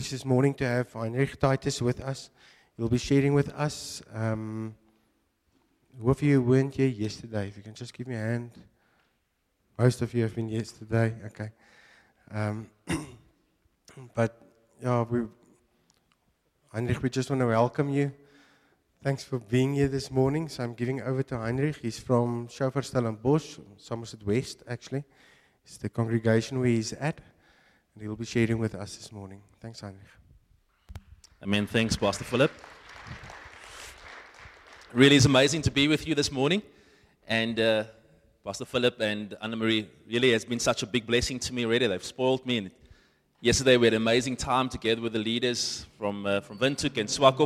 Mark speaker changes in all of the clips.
Speaker 1: This morning to have Heinrich Titus with us. He'll be sharing with us. Who of you weren't here yesterday? If you can just give me a hand. Most of you have been yesterday. Okay. Heinrich, we just want to welcome you. Thanks for being here this morning. So I'm giving over to Heinrich. He's from Shofar Stellenbosch, Somerset West, actually. It's the congregation where he's at. And he'll be sharing with us this morning. Thanks, Heinrich.
Speaker 2: Amen. Thanks, Pastor Philip. Really is amazing to be with you this morning. And Pastor Philip and Anna-Marie really has been such a big blessing to me already. They've spoiled me. And yesterday we had an amazing time together with the leaders from Windhoek and Swakop.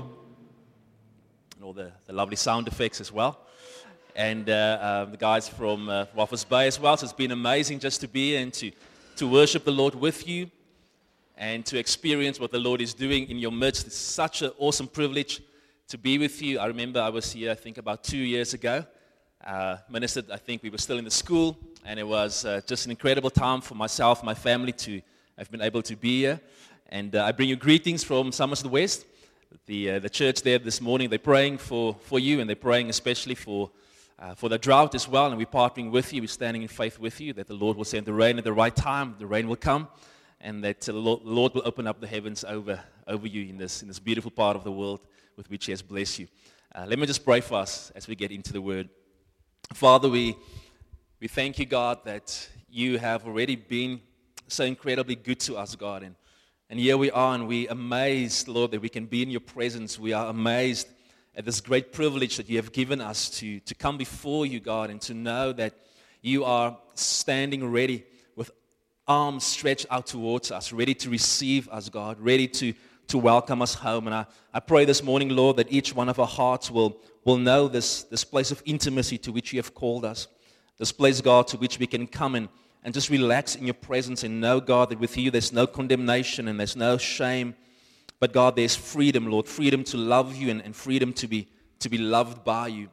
Speaker 2: And all the lovely sound effects as well. And the guys from Walvis Bay as well. So it's been amazing just to be here and to worship the Lord with you and to experience what the Lord is doing in your midst. It's such an awesome privilege to be with you. I remember I was here, I think, about 2 years ago. Ministered, I think we were still in the school, and it was just an incredible time for myself, my family, to have been able to be here. And I bring you greetings from Somerset West. The church there this morning, they're praying for you, and they're praying especially for the drought as well, and we're partnering with you. We're standing in faith with you that the Lord will send the rain at the right time. The rain will come, and that the Lord will open up the heavens over you in this beautiful part of the world with which He has blessed you. Let me just pray for us as we get into the Word. Father, we thank you, God, that you have already been so incredibly good to us, God, and here we are, and we're amazed, Lord, that we can be in your presence. We are amazed at this great privilege that you have given us to come before you, God, and to know that you are standing ready with arms stretched out towards us, ready to receive us, God, ready to welcome us home. And I pray this morning, Lord, that each one of our hearts will know this place of intimacy to which you have called us, this place, God, to which we can come and just relax in your presence and know, God, that with you there's no condemnation and there's no shame. But God, there's freedom, Lord, freedom to love you and freedom to be loved by you.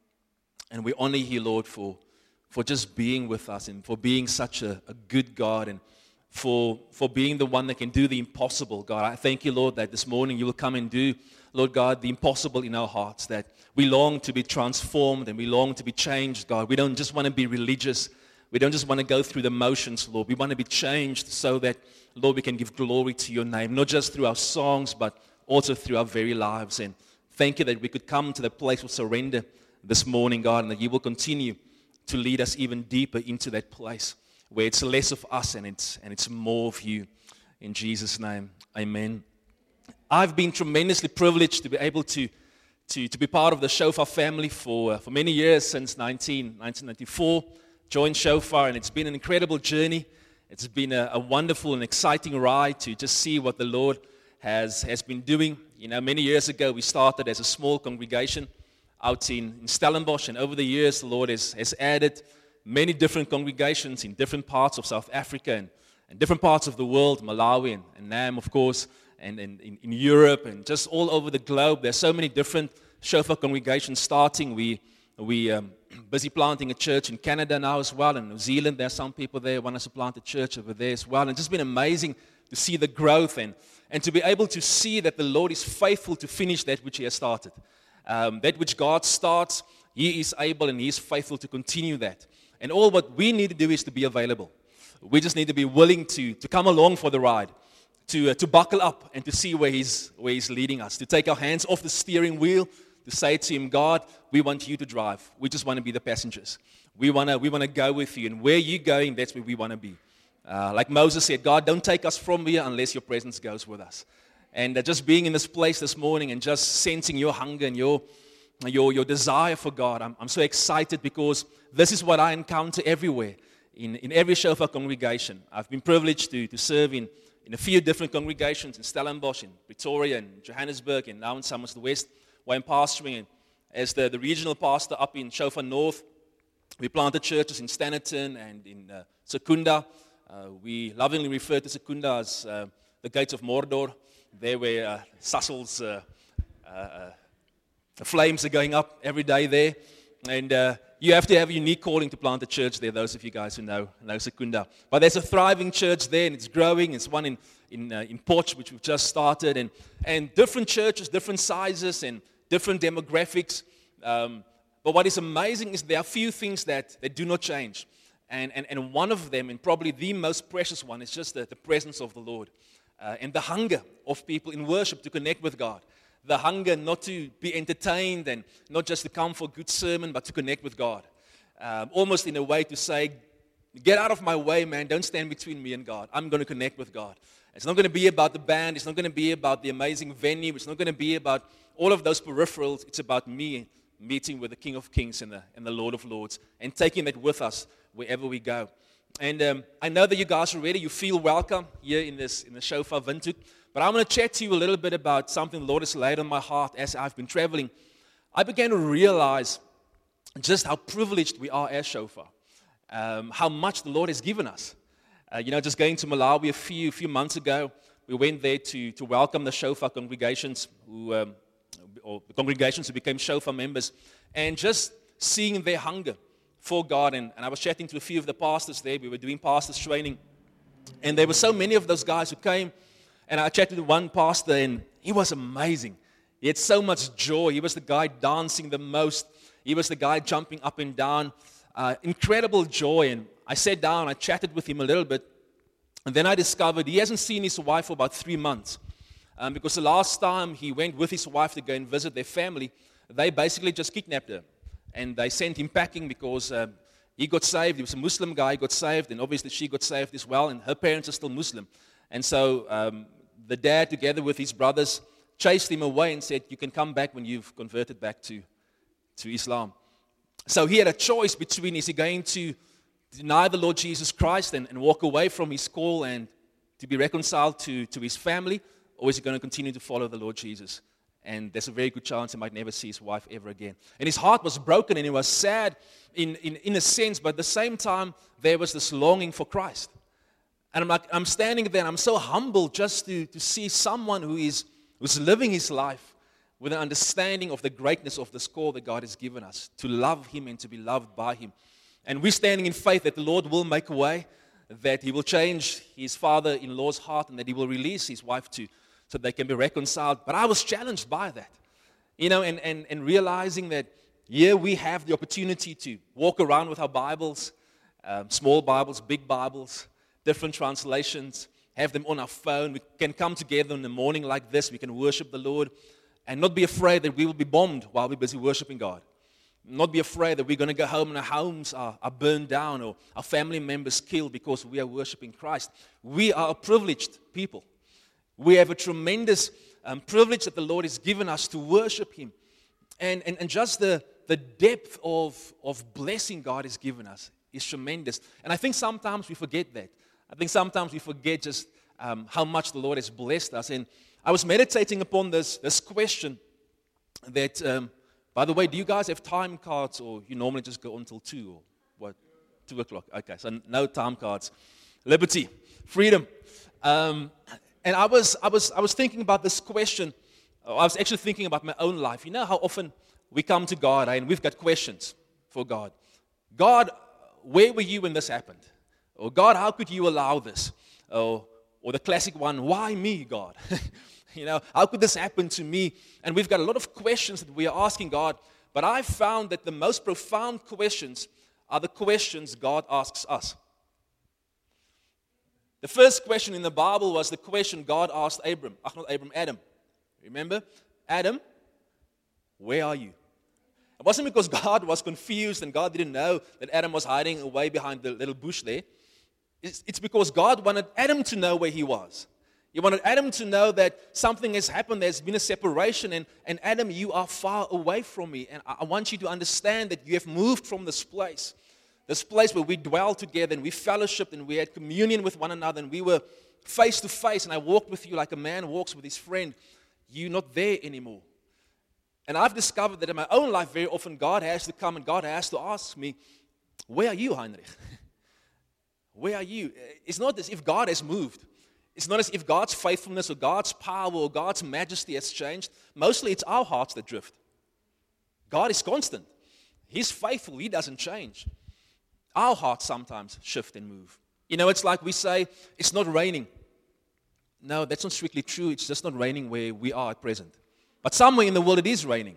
Speaker 2: And we honor you, Lord, for just being with us and for being such a good God and for being the one that can do the impossible, God. I thank you, Lord, that this morning you will come and do, Lord God, the impossible in our hearts, that we long to be transformed and we long to be changed, God. We don't just want to be religious. We don't just want to go through the motions, Lord. We want to be changed so that, Lord, we can give glory to your name, not just through our songs, but also through our very lives. And thank you that we could come to the place of surrender this morning, God, and that you will continue to lead us even deeper into that place where it's less of us and it's more of you. In Jesus' name, amen. I've been tremendously privileged to be able to be part of the Shofar family for many years, since 1994. Joined Shofar, and it's been an incredible journey. It's been a wonderful and exciting ride to just see what the Lord has been doing. You know, many years ago, we started as a small congregation out in Stellenbosch, and over the years, the Lord has added many different congregations in different parts of South Africa and different parts of the world, Malawi and Nam, of course, and in Europe, and just all over the globe. There's so many different Shofar congregations starting. We busy planting a church in Canada now as well, and New Zealand. There are some people there who want us to plant a church over there as well. And it's just been amazing to see the growth and to be able to see that the Lord is faithful to finish that which He has started. That which God starts, He is able and He is faithful to continue that. And all what we need to do is to be available. We just need to be willing to come along for the ride, to buckle up and to see where He's leading us, to take our hands off the steering wheel, to say to Him, God, we want you to drive. We just want to be the passengers. We want to go with you. And where you're going, that's where we want to be. Like Moses said, God, don't take us from here unless your presence goes with us. And just being in this place this morning and just sensing your hunger and your desire for God, I'm so excited because this is what I encounter everywhere, in every Shofar congregation. I've been privileged to serve in a few different congregations in Stellenbosch, in Pretoria, in Johannesburg, and now in Somerset West, where I'm pastoring. And as the regional pastor up in Shofar North, we planted churches in Standerton and in Secunda. We lovingly refer to Secunda as the gates of Mordor, there where Sassel's the flames are going up every day there. And you have to have a unique calling to plant a church there, those of you guys who know Secunda. But there's a thriving church there, and it's growing. It's one in Potch, which we've just started. And different churches, different sizes, and different demographics. But what is amazing is there are few things that do not change. And one of them, and probably the most precious one, is just the presence of the Lord. And the hunger of people in worship to connect with God. The hunger not to be entertained and not just to come for a good sermon, but to connect with God. Almost in a way to say, get out of my way, man. Don't stand between me and God. I'm going to connect with God. It's not going to be about the band. It's not going to be about the amazing venue. It's not going to be about all of those peripherals. It's about me meeting with the King of Kings and the Lord of Lords and taking that with us wherever we go. And I know that you guys are ready. You feel welcome here in the Shofar Windhoek. But I'm going to chat to you a little bit about something the Lord has laid on my heart as I've been traveling. I began to realize just how privileged we are as Shofar, how much the Lord has given us. Just going to Malawi a few months ago, we went there to welcome the Shofar congregations or the congregations who became Shofar members, and just seeing their hunger for God. And I was chatting to a few of the pastors there. We were doing pastors training, and there were so many of those guys who came. And I chatted to one pastor, and he was amazing. He had so much joy. He was the guy dancing the most. He was the guy jumping up and down. Incredible joy. And I sat down, I chatted with him a little bit. And then I discovered he hasn't seen his wife for about 3 months. Because the last time he went with his wife to go and visit their family, they basically just kidnapped her. And they sent him packing because he got saved. He was a Muslim guy, he got saved. And obviously she got saved as well. And her parents are still Muslim. And so the dad, together with his brothers, chased him away and said, you can come back when you've converted back to Islam. So he had a choice between, is he going to deny the Lord Jesus Christ and walk away from his call and to be reconciled to his family, or is he going to continue to follow the Lord Jesus? And there's a very good chance he might never see his wife ever again. And his heart was broken and he was sad in a sense, but at the same time, there was this longing for Christ. And I'm standing there and I'm so humbled just to see someone who's living his life with an understanding of the greatness of this call that God has given us, to love Him and to be loved by Him. And we're standing in faith that the Lord will make a way, that He will change his father-in-law's heart, and that He will release his wife so they can be reconciled. But I was challenged by that, and realizing that here we have the opportunity to walk around with our Bibles, small Bibles, big Bibles, different translations, have them on our phone. We can come together in the morning like this. We can worship the Lord and not be afraid that we will be bombed while we're busy worshiping God. Not be afraid that we're going to go home and our homes are burned down or our family members killed because we are worshiping Christ. We are a privileged people. We have a tremendous privilege that the Lord has given us to worship Him. And just the depth of blessing God has given us is tremendous. And I think sometimes we forget that. I think sometimes we forget just how much the Lord has blessed us. And I was meditating upon this question that, by the way, do you guys have time cards, or you normally just go until 2 or what? 2 o'clock. Okay, so no time cards. Liberty, freedom. And I was thinking about this question. I was actually thinking about my own life. You know how often we come to God and we've got questions for God. God, where were you when this happened? Or God, how could you allow this? Or the classic one, why me, God? How could this happen to me? And we've got a lot of questions that we are asking God. But I found that the most profound questions are the questions God asks us. The first question in the Bible was the question God asked Adam. Remember? Adam, where are you? It wasn't because God was confused and God didn't know that Adam was hiding away behind the little bush there. It's because God wanted Adam to know where he was. He wanted Adam to know that something has happened. There's been a separation. And Adam, you are far away from me. And I want you to understand that you have moved from this place where we dwelled together and we fellowshiped and we had communion with one another and we were face to face. And I walked with you like a man walks with his friend. You're not there anymore. And I've discovered that in my own life, very often God has to come and God has to ask me, where are you, Heinrich? Where are you? It's not as if God has moved. It's not as if God's faithfulness or God's power or God's majesty has changed. Mostly it's our hearts that drift. God is constant. He's faithful. He doesn't change. Our hearts sometimes shift and move. It's like we say, it's not raining. No, that's not strictly true. It's just not raining where we are at present. But somewhere in the world it is raining.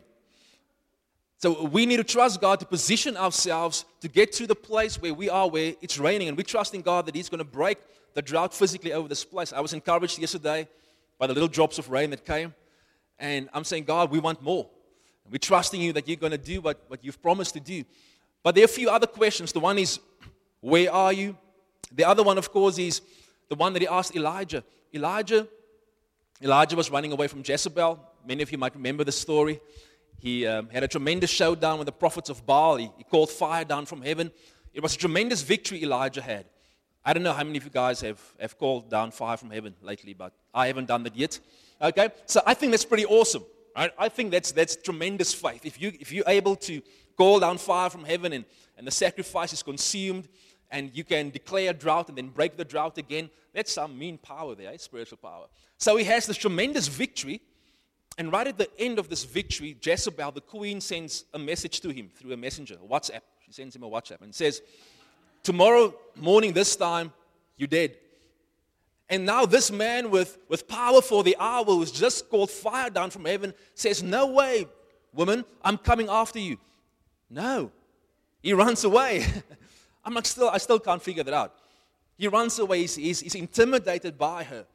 Speaker 2: So we need to trust God to position ourselves to get to the place where we are, where it's raining. And we trust in God that He's going to break the drought physically over this place. I was encouraged yesterday by the little drops of rain that came. And I'm saying, God, we want more. And we're trusting you that you're going to do what you've promised to do. But there are a few other questions. The one is, where are you? The other one, of course, is the one that he asked Elijah. Elijah was running away from Jezebel. Many of you might remember the story. He had a tremendous showdown with the prophets of Baal. He called fire down from heaven. It was a tremendous victory Elijah had. I don't know how many of you guys have called down fire from heaven lately, but I haven't done that yet. Okay, so I think that's pretty awesome. Right? I think that's tremendous faith. If you're able to call down fire from heaven and the sacrifice is consumed and you can declare a drought and then break the drought again, that's some mean power there, spiritual power. So he has this tremendous victory, and right at the end of this victory, Jezebel, the queen, sends a message to him through a messenger, a WhatsApp. She sends him a WhatsApp and says, tomorrow morning this time, you're dead. And now this man with power for the hour, who's just called fire down from heaven, says, no way, woman, I'm coming after you. No. He runs away. I still can't figure that out. He runs away. He's intimidated by her.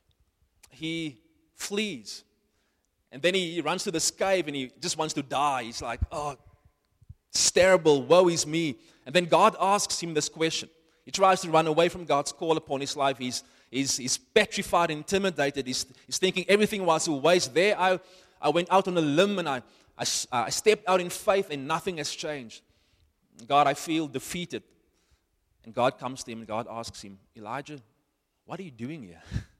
Speaker 2: He flees. And then he runs to this cave and he just wants to die. He's like, oh, it's terrible. Woe is me. And then God asks him this question. He tries to run away from God's call upon his life. He's petrified, intimidated. He's thinking everything was a waste. There I went out on a limb and I stepped out in faith and nothing has changed. God, I feel defeated. And God comes to him and God asks him, Elijah, what are you doing here?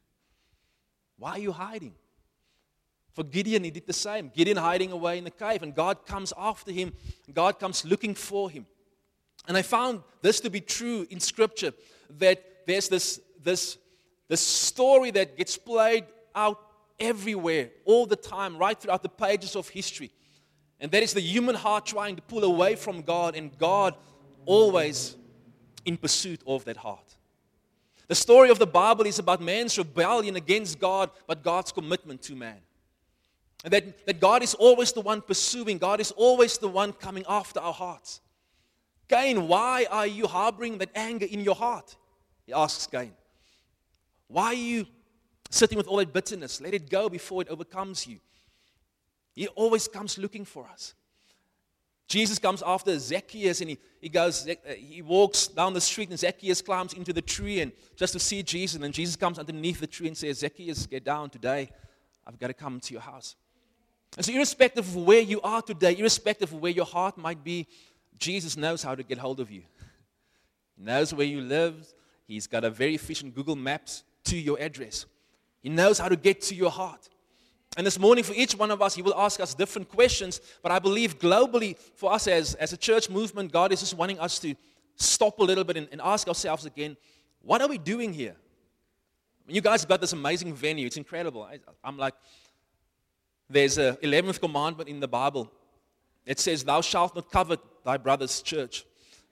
Speaker 2: Why are you hiding? For Gideon, he did the same. Gideon hiding away in the cave, and God comes after him. God comes looking for him. And I found this to be true in Scripture, that there's this story that gets played out everywhere, all the time, right throughout the pages of history. And that is the human heart trying to pull away from God, and God always in pursuit of that heart. The story of the Bible is about man's rebellion against God, but God's commitment to man. And that God is always the one pursuing. God is always the one coming after our hearts. Cain, why are you harboring that anger in your heart? He asks Cain. Why are you sitting with all that bitterness? Let it go before it overcomes you. He always comes looking for us. Jesus comes after Zacchaeus and he walks down the street and Zacchaeus climbs into the tree and just to see Jesus. And then Jesus comes underneath the tree and says, Zacchaeus, get down today. I've got to come to your house. And so irrespective of where you are today, irrespective of where your heart might be, Jesus knows how to get hold of you. He knows where you live. He's got a very efficient Google Maps to your address. He knows how to get to your heart. And this morning, for each one of us, He will ask us different questions. But I believe globally, for us as a church movement, God is just wanting us to stop a little bit and ask ourselves again, what are we doing here? You guys have got this amazing venue. It's incredible. I'm like, there's a 11th commandment in the Bible. It says, thou shalt not covet thy brother's church.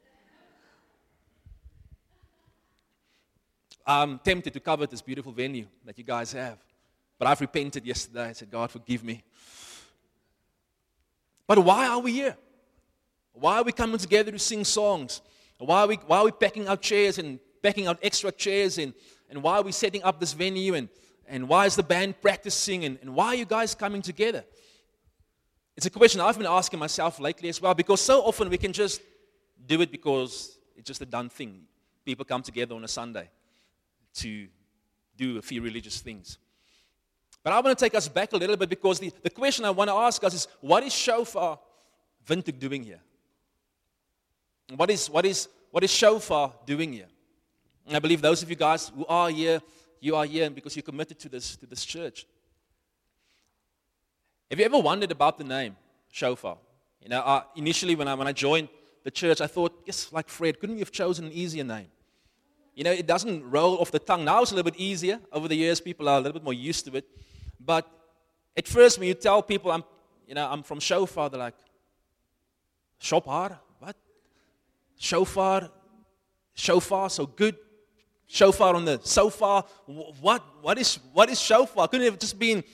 Speaker 2: I'm tempted to covet this beautiful venue that you guys have. But I've repented yesterday. I said, God, forgive me. But why are we here? Why are we coming together to sing songs? Why are we packing out chairs and packing out extra chairs? And why are we setting up this venue? And why is the band practicing? And why are you guys coming together? It's a question I've been asking myself lately as well, because so often we can just do it because it's just a done thing. People come together on a Sunday to do a few religious things. But I want to take us back a little bit, because the question I want to ask us is, what is Shofar Windhoek doing here? What is Shofar doing here? And I believe those of you guys who are here, you are here because you're committed to this church. Have you ever wondered about the name Shofar? Initially when I joined the church, I thought, yes, like Fred, couldn't we have chosen an easier name? It doesn't roll off the tongue. Now it's a little bit easier. Over the years, people are a little bit more used to it. But at first, when you tell people I'm from Shofar, they're like, Shofar? What? Shofar, so good. Shofar on the sofa. What is shofar? Couldn't it have just been,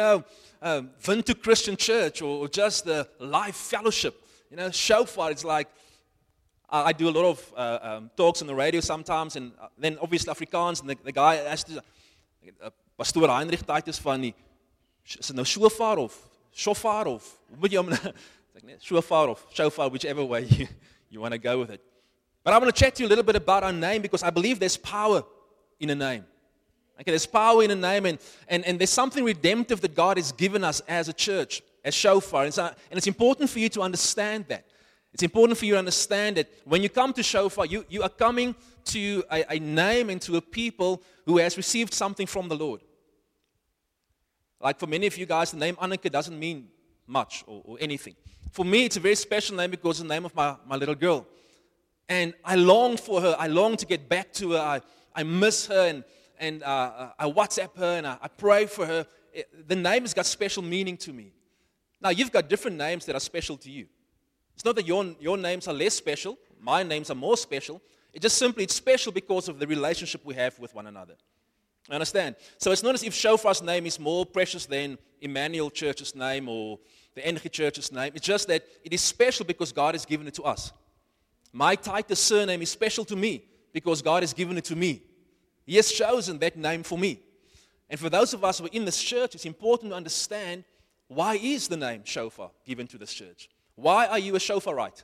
Speaker 2: Vintu Christian Church or just the live fellowship? Shofar, it's like, I do a lot of talks on the radio sometimes, and then obviously Afrikaans, and the guy has to, Pastoor Heinrich Titus van die, is it nou shofar of shofar of, hoe moet jy hom, shofar of shofar, whichever way you want to go with it. But I want to chat to you a little bit about our name, because I believe there's power in a name. Okay, there's power in a name, and there's something redemptive that God has given us as a church, as Shofar. And it's important for you to understand that. It's important for you to understand that when you come to Shofar, you are coming to a name and to a people who has received something from the Lord. Like for many of you guys, the name Anneke doesn't mean much or anything. For me, it's a very special name because it's the name of my little girl. And I long for her. I long to get back to her. I miss her, and I WhatsApp her, and I pray for her. The name has got special meaning to me. Now, you've got different names that are special to you. It's not that your names are less special. My names are more special. It's special because of the relationship we have with one another. Understand? So it's not as if Shofar's name is more precious than Emmanuel Church's name or the NG Church's name. It's just that it is special because God has given it to us. My Titus surname is special to me because God has given it to me. He has chosen that name for me. And for those of us who are in this church, it's important to understand, why is the name Shofar given to this church? Why are you a Shofarite?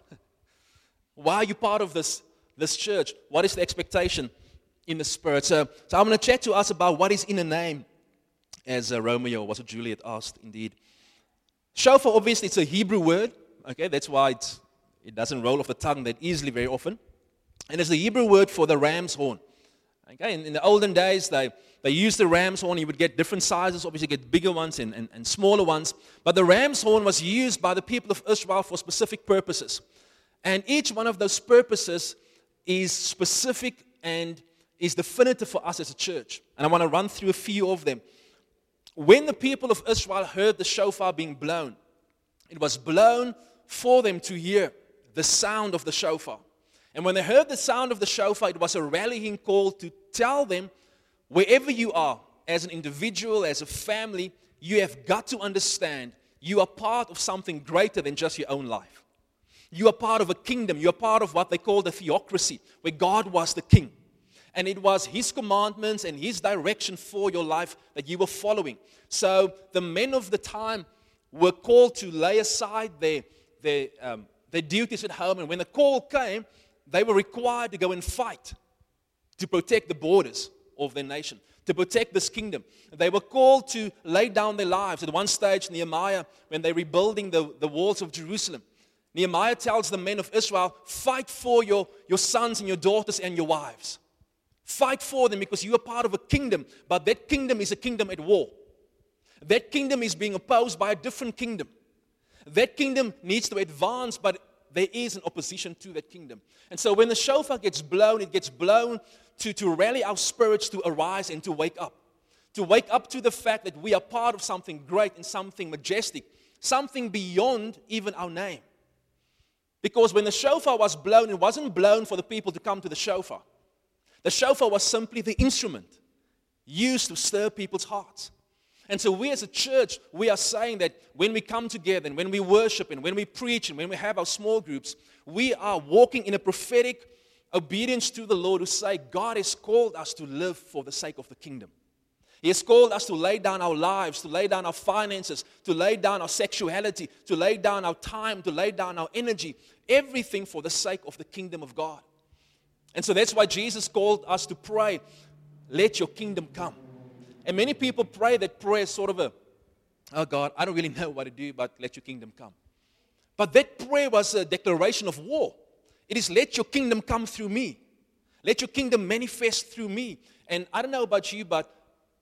Speaker 2: Why are you part of this church? What is the expectation in the Spirit? So I'm going to chat to us about what is in a name, as Romeo, or was it Juliet, asked indeed. Shofar, obviously, it's a Hebrew word. Okay, that's why it doesn't roll off the tongue that easily very often. And it's the Hebrew word for the ram's horn. Okay, in the olden days, they used the ram's horn. You would get different sizes, obviously get bigger ones and smaller ones. But the ram's horn was used by the people of Israel for specific purposes. And each one of those purposes is specific and is definitive for us as a church. And I want to run through a few of them. When the people of Israel heard the shofar being blown, it was blown for them to hear the sound of the shofar. And when they heard the sound of the shofar, it was a rallying call to tell them, wherever you are, as an individual, as a family, you have got to understand you are part of something greater than just your own life. You are part of a kingdom. You are part of what they call the theocracy, where God was the king. And it was His commandments and His direction for your life that you were following. So the men of the time were called to lay aside their duties at home. And when the call came, they were required to go and fight to protect the borders of their nation, to protect this kingdom. They were called to lay down their lives. At one stage, Nehemiah, when they're rebuilding the walls of Jerusalem, Nehemiah tells the men of Israel, fight for your sons and your daughters and your wives. Fight for them because you are part of a kingdom, but that kingdom is a kingdom at war. That kingdom is being opposed by a different kingdom. That kingdom needs to advance, but there is an opposition to that kingdom. And so when the shofar gets blown, it gets blown to rally our spirits to arise and to wake up. To wake up to the fact that we are part of something great and something majestic, something beyond even our name. Because when the shofar was blown, it wasn't blown for the people to come to the shofar. The shofar was simply the instrument used to stir people's hearts. And so we as a church, we are saying that when we come together and when we worship and when we preach and when we have our small groups, we are walking in a prophetic obedience to the Lord, who say God has called us to live for the sake of the kingdom. He has called us to lay down our lives, to lay down our finances, to lay down our sexuality, to lay down our time, to lay down our energy, everything for the sake of the kingdom of God. And so that's why Jesus called us to pray, let your kingdom come. And many people pray that prayer is sort of oh God, I don't really know what to do, but let your kingdom come. But that prayer was a declaration of war. It is, let your kingdom come through me. Let your kingdom manifest through me. And I don't know about you, but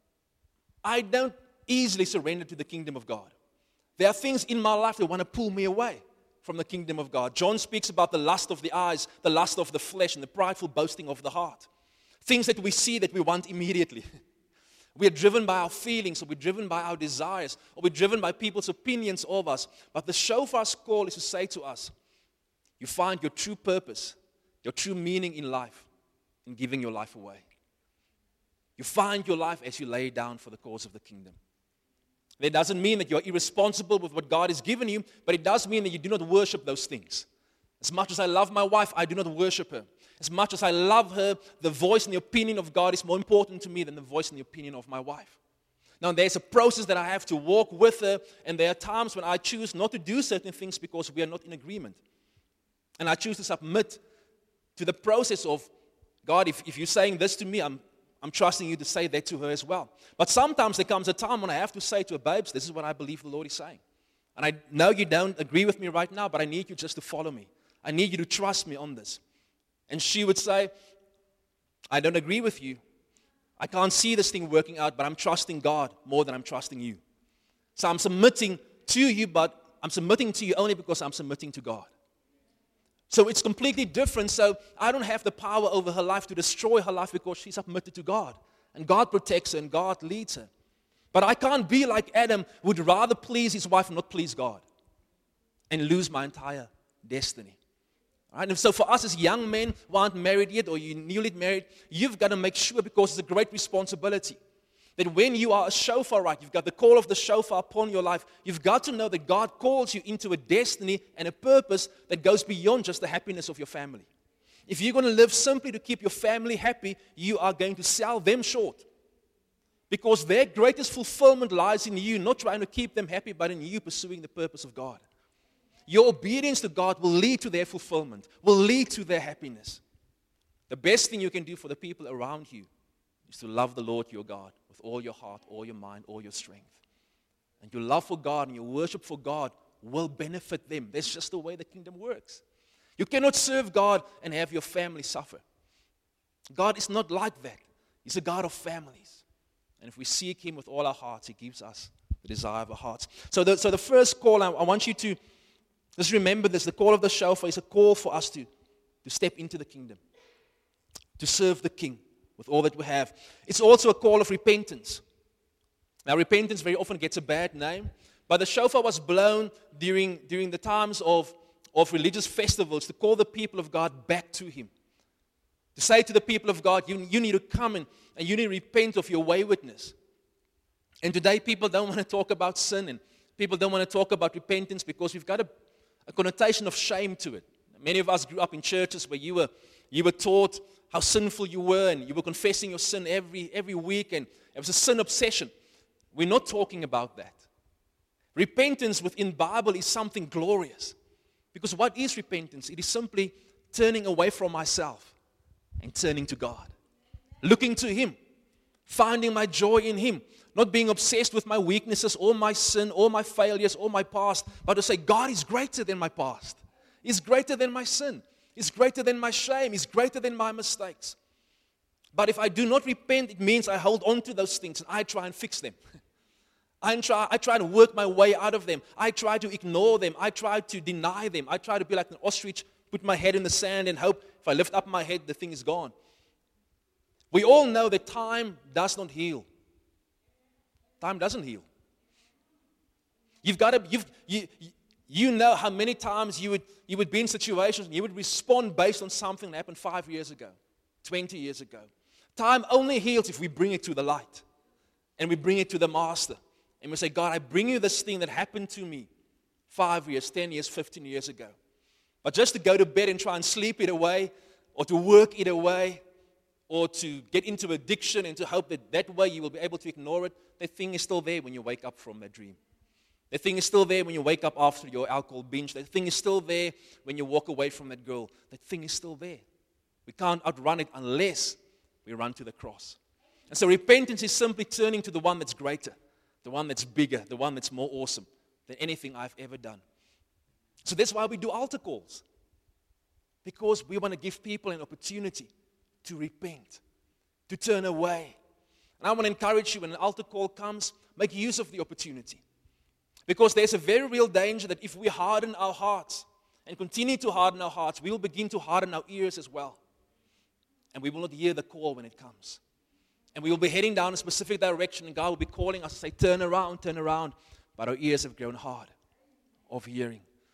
Speaker 2: I don't easily surrender to the kingdom of God. There are things in my life that want to pull me away from the kingdom of God. John speaks about the lust of the eyes, the lust of the flesh, and the prideful boasting of the heart. Things that we see that we want immediately. We are driven by our feelings, or we're driven by our desires, or we're driven by people's opinions of us. But the shofar's call is to say to us, You find your true purpose, your true meaning in life, in giving your life away. You find your life as you lay it down for the cause of the kingdom. That doesn't mean that you're irresponsible with what God has given you, but it does mean that you do not worship those things. As much as I love my wife, I do not worship her. As much as I love her, the voice and the opinion of God is more important to me than the voice and the opinion of my wife. Now, there's a process that I have to walk with her, and there are times when I choose not to do certain things because we are not in agreement. And I choose to submit to the process of, God, if you're saying this to me, I'm trusting you to say that to her as well. But sometimes there comes a time when I have to say to her, babes, this is what I believe the Lord is saying. And I know you don't agree with me right now, but I need you just to follow me. I need you to trust me on this. And she would say, I don't agree with you. I can't see this thing working out, but I'm trusting God more than I'm trusting you. So I'm submitting to you, but I'm submitting to you only because I'm submitting to God. So it's completely different. So I don't have the power over her life to destroy her life because she's submitted to God. And God protects her and God leads her. But I can't be like Adam, who would rather please his wife and not please God. And lose my entire destiny. All right? And so for us as young men who aren't married yet or you're newly married, you've got to make sure, because it's a great responsibility, that when you are a shofar, right, you've got the call of the shofar upon your life, you've got to know that God calls you into a destiny and a purpose that goes beyond just the happiness of your family. If you're going to live simply to keep your family happy, you are going to sell them short. Because their greatest fulfillment lies in you, not trying to keep them happy, but in you pursuing the purpose of God. Your obedience to God will lead to their fulfillment, will lead to their happiness. The best thing you can do for the people around you is to love the Lord your God with all your heart, all your mind, all your strength. And your love for God and your worship for God will benefit them. That's just the way the kingdom works. You cannot serve God and have your family suffer. God is not like that. He's a God of families. And if we seek Him with all our hearts, He gives us the desire of our hearts. So the first call, I want you to just remember this. The call of the shofar is a call for us to step into the kingdom, to serve the King with all that we have. It's also a call of repentance. Now, repentance very often gets a bad name, but the shofar was blown during the times of religious festivals to call the people of God back to Him. To say to the people of God, you need to come and you need to repent of your waywardness. And today people don't want to talk about sin, and people don't want to talk about repentance because we've got a connotation of shame to it. Many of us grew up in churches where you were taught how sinful you were, and you were confessing your sin every week, and it was a sin obsession. We're not talking about that. Repentance within the Bible is something glorious. Because what is repentance? It is simply turning away from myself and turning to God. Looking to Him. Finding my joy in Him. Not being obsessed with my weaknesses or my sin or my failures or my past, but to say, God is greater than my past. He's greater than my sin. He's greater than my shame. He's greater than my mistakes. But if I do not repent, it means I hold on to those things and I try and fix them. I try to work my way out of them. I try to ignore them. I try to deny them. I try to be like an ostrich, put my head in the sand and hope if I lift up my head, the thing is gone. We all know that time does not heal. Time doesn't heal. You know how many times you would be in situations and you would respond based on something that happened 5 years ago, 20 years ago. Time only heals if we bring it to the light and we bring it to the Master. And we say, God, I bring you this thing that happened to me 5 years, 10 years, 15 years ago. But just to go to bed and try and sleep it away, or to work it away, or to get into addiction and to hope that way you will be able to ignore it, that thing is still there when you wake up from that dream. That thing is still there when you wake up after your alcohol binge. That thing is still there when you walk away from that girl. That thing is still there. We can't outrun it unless we run to the cross. And so repentance is simply turning to the one that's greater, the one that's bigger, the one that's more awesome than anything I've ever done. So that's why we do altar calls. Because we want to give people an opportunity to repent, to turn away. And I want to encourage you, when an altar call comes, make use of the opportunity. Because there's a very real danger that if we harden our hearts and continue to harden our hearts, we will begin to harden our ears as well. And we will not hear the call when it comes. And we will be heading down a specific direction, and God will be calling us to say, turn around, but our ears have grown hard of hearing.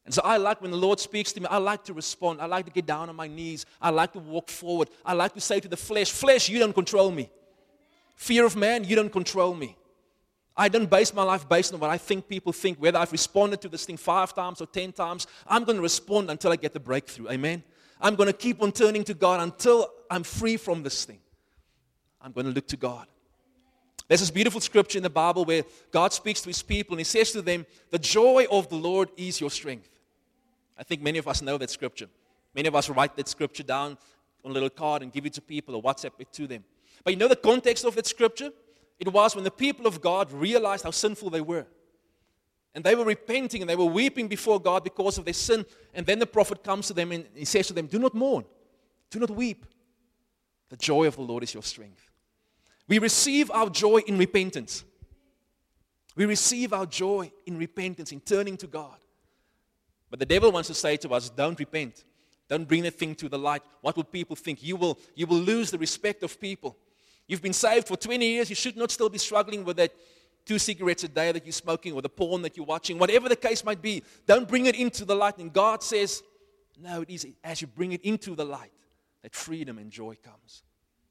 Speaker 2: And so I like when the Lord speaks to me, I like to respond. I like to get down on my knees. I like to walk forward. I like to say to the flesh, you don't control me. Fear of man, you don't control me. I don't base my life based on what I think people think, whether I've responded to this thing 5 times or 10 times. I'm going to respond until I get the breakthrough. Amen? I'm going to keep on turning to God until I'm free from this thing. I'm going to look to God. There's this beautiful scripture in the Bible where God speaks to His people and He says to them, the joy of the Lord is your strength. I think many of us know that scripture. Many of us write that scripture down on a little card and give it to people or WhatsApp it to them. But you know the context of that scripture? It was when the people of God realized how sinful they were. And they were repenting and they were weeping before God because of their sin. And then the prophet comes to them and he says to them, do not mourn. Do not weep. The joy of the Lord is your strength. We receive our joy in repentance. We receive our joy in repentance, in turning to God. But the devil wants to say to us, don't repent. Don't bring the thing to the light. What will people think? You will lose the respect of people. You've been saved for 20 years. You should not still be struggling with that 2 cigarettes a day that you're smoking or the porn that you're watching. Whatever the case might be, don't bring it into the light. And God says, no, it is as you bring it into the light that freedom and joy comes.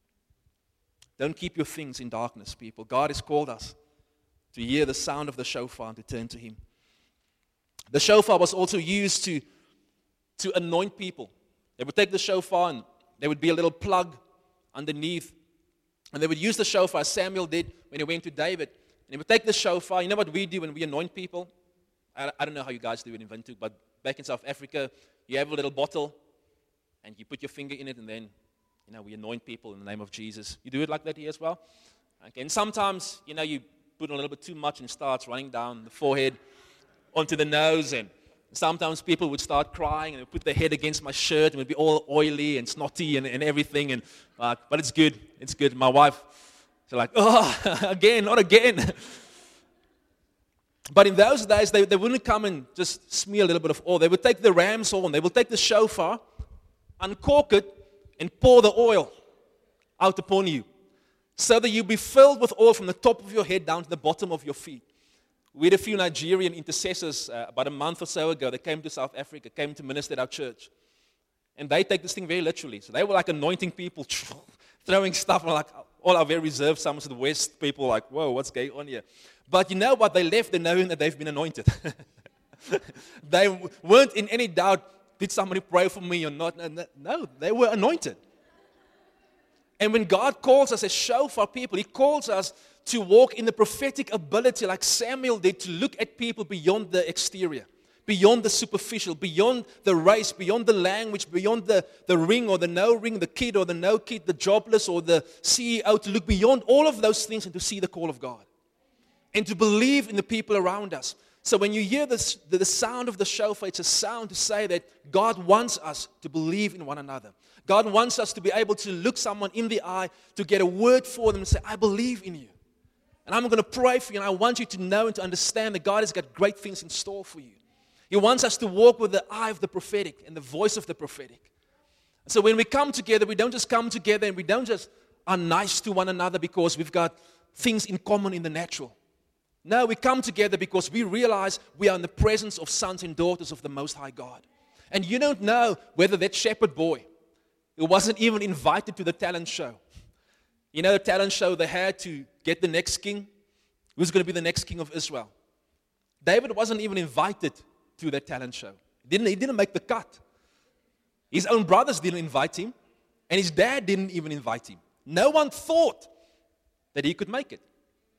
Speaker 2: Don't keep your things in darkness, people. God has called us to hear the sound of the shofar and to turn to Him. The shofar was also used to anoint people. They would take the shofar and there would be a little plug underneath. And they would use the shofar as Samuel did when he went to David. And he would take the shofar. You know what we do when we anoint people? I don't know how you guys do it in Windhoek, but back in South Africa, you have a little bottle and you put your finger in it and then, we anoint people in the name of Jesus. You do it like that here as well? Okay. And sometimes, you put a little bit too much and it starts running down the forehead onto the nose, and sometimes people would start crying and they'd put their head against my shirt and it would be all oily and snotty and everything, and but it's good. It's good. My wife, she's like, oh, again, not again. But in those days, they wouldn't come and just smear a little bit of oil. They would take the ram's horn, they would take the shofar, uncork it, and pour the oil out upon you, so that you'll be filled with oil from the top of your head down to the bottom of your feet. We had a few Nigerian intercessors about a month or so ago. They came to South Africa, came to minister at our church. And they take this thing very literally. So they were like anointing people, throwing stuff. And like all our very reserved Somerset West people like, whoa, what's going on here? But you know what? They left there knowing that they've been anointed. They weren't in any doubt, did somebody pray for me or not? No, they were anointed. And when God calls us as shofar people, He calls us to walk in the prophetic ability like Samuel did, to look at people beyond the exterior, beyond the superficial, beyond the race, beyond the language, beyond the ring or the no ring, the kid or the no kid, the jobless or the CEO, to look beyond all of those things and to see the call of God. And to believe in the people around us. So when you hear the sound of the shofar, it's a sound to say that God wants us to believe in one another. God wants us to be able to look someone in the eye, to get a word for them and say, I believe in you. And I'm going to pray for you, and I want you to know and to understand that God has got great things in store for you. He wants us to walk with the eye of the prophetic and the voice of the prophetic. So when we come together, we don't just come together and we don't just are nice to one another because we've got things in common in the natural. No, we come together because we realize we are in the presence of sons and daughters of the Most High God. And you don't know whether that shepherd boy who wasn't even invited to the talent show. You know the talent show they had to get the next king? Who's going to be the next king of Israel? David wasn't even invited to that talent show. He didn't make the cut. His own brothers didn't invite him. And his dad didn't even invite him. No one thought that he could make it.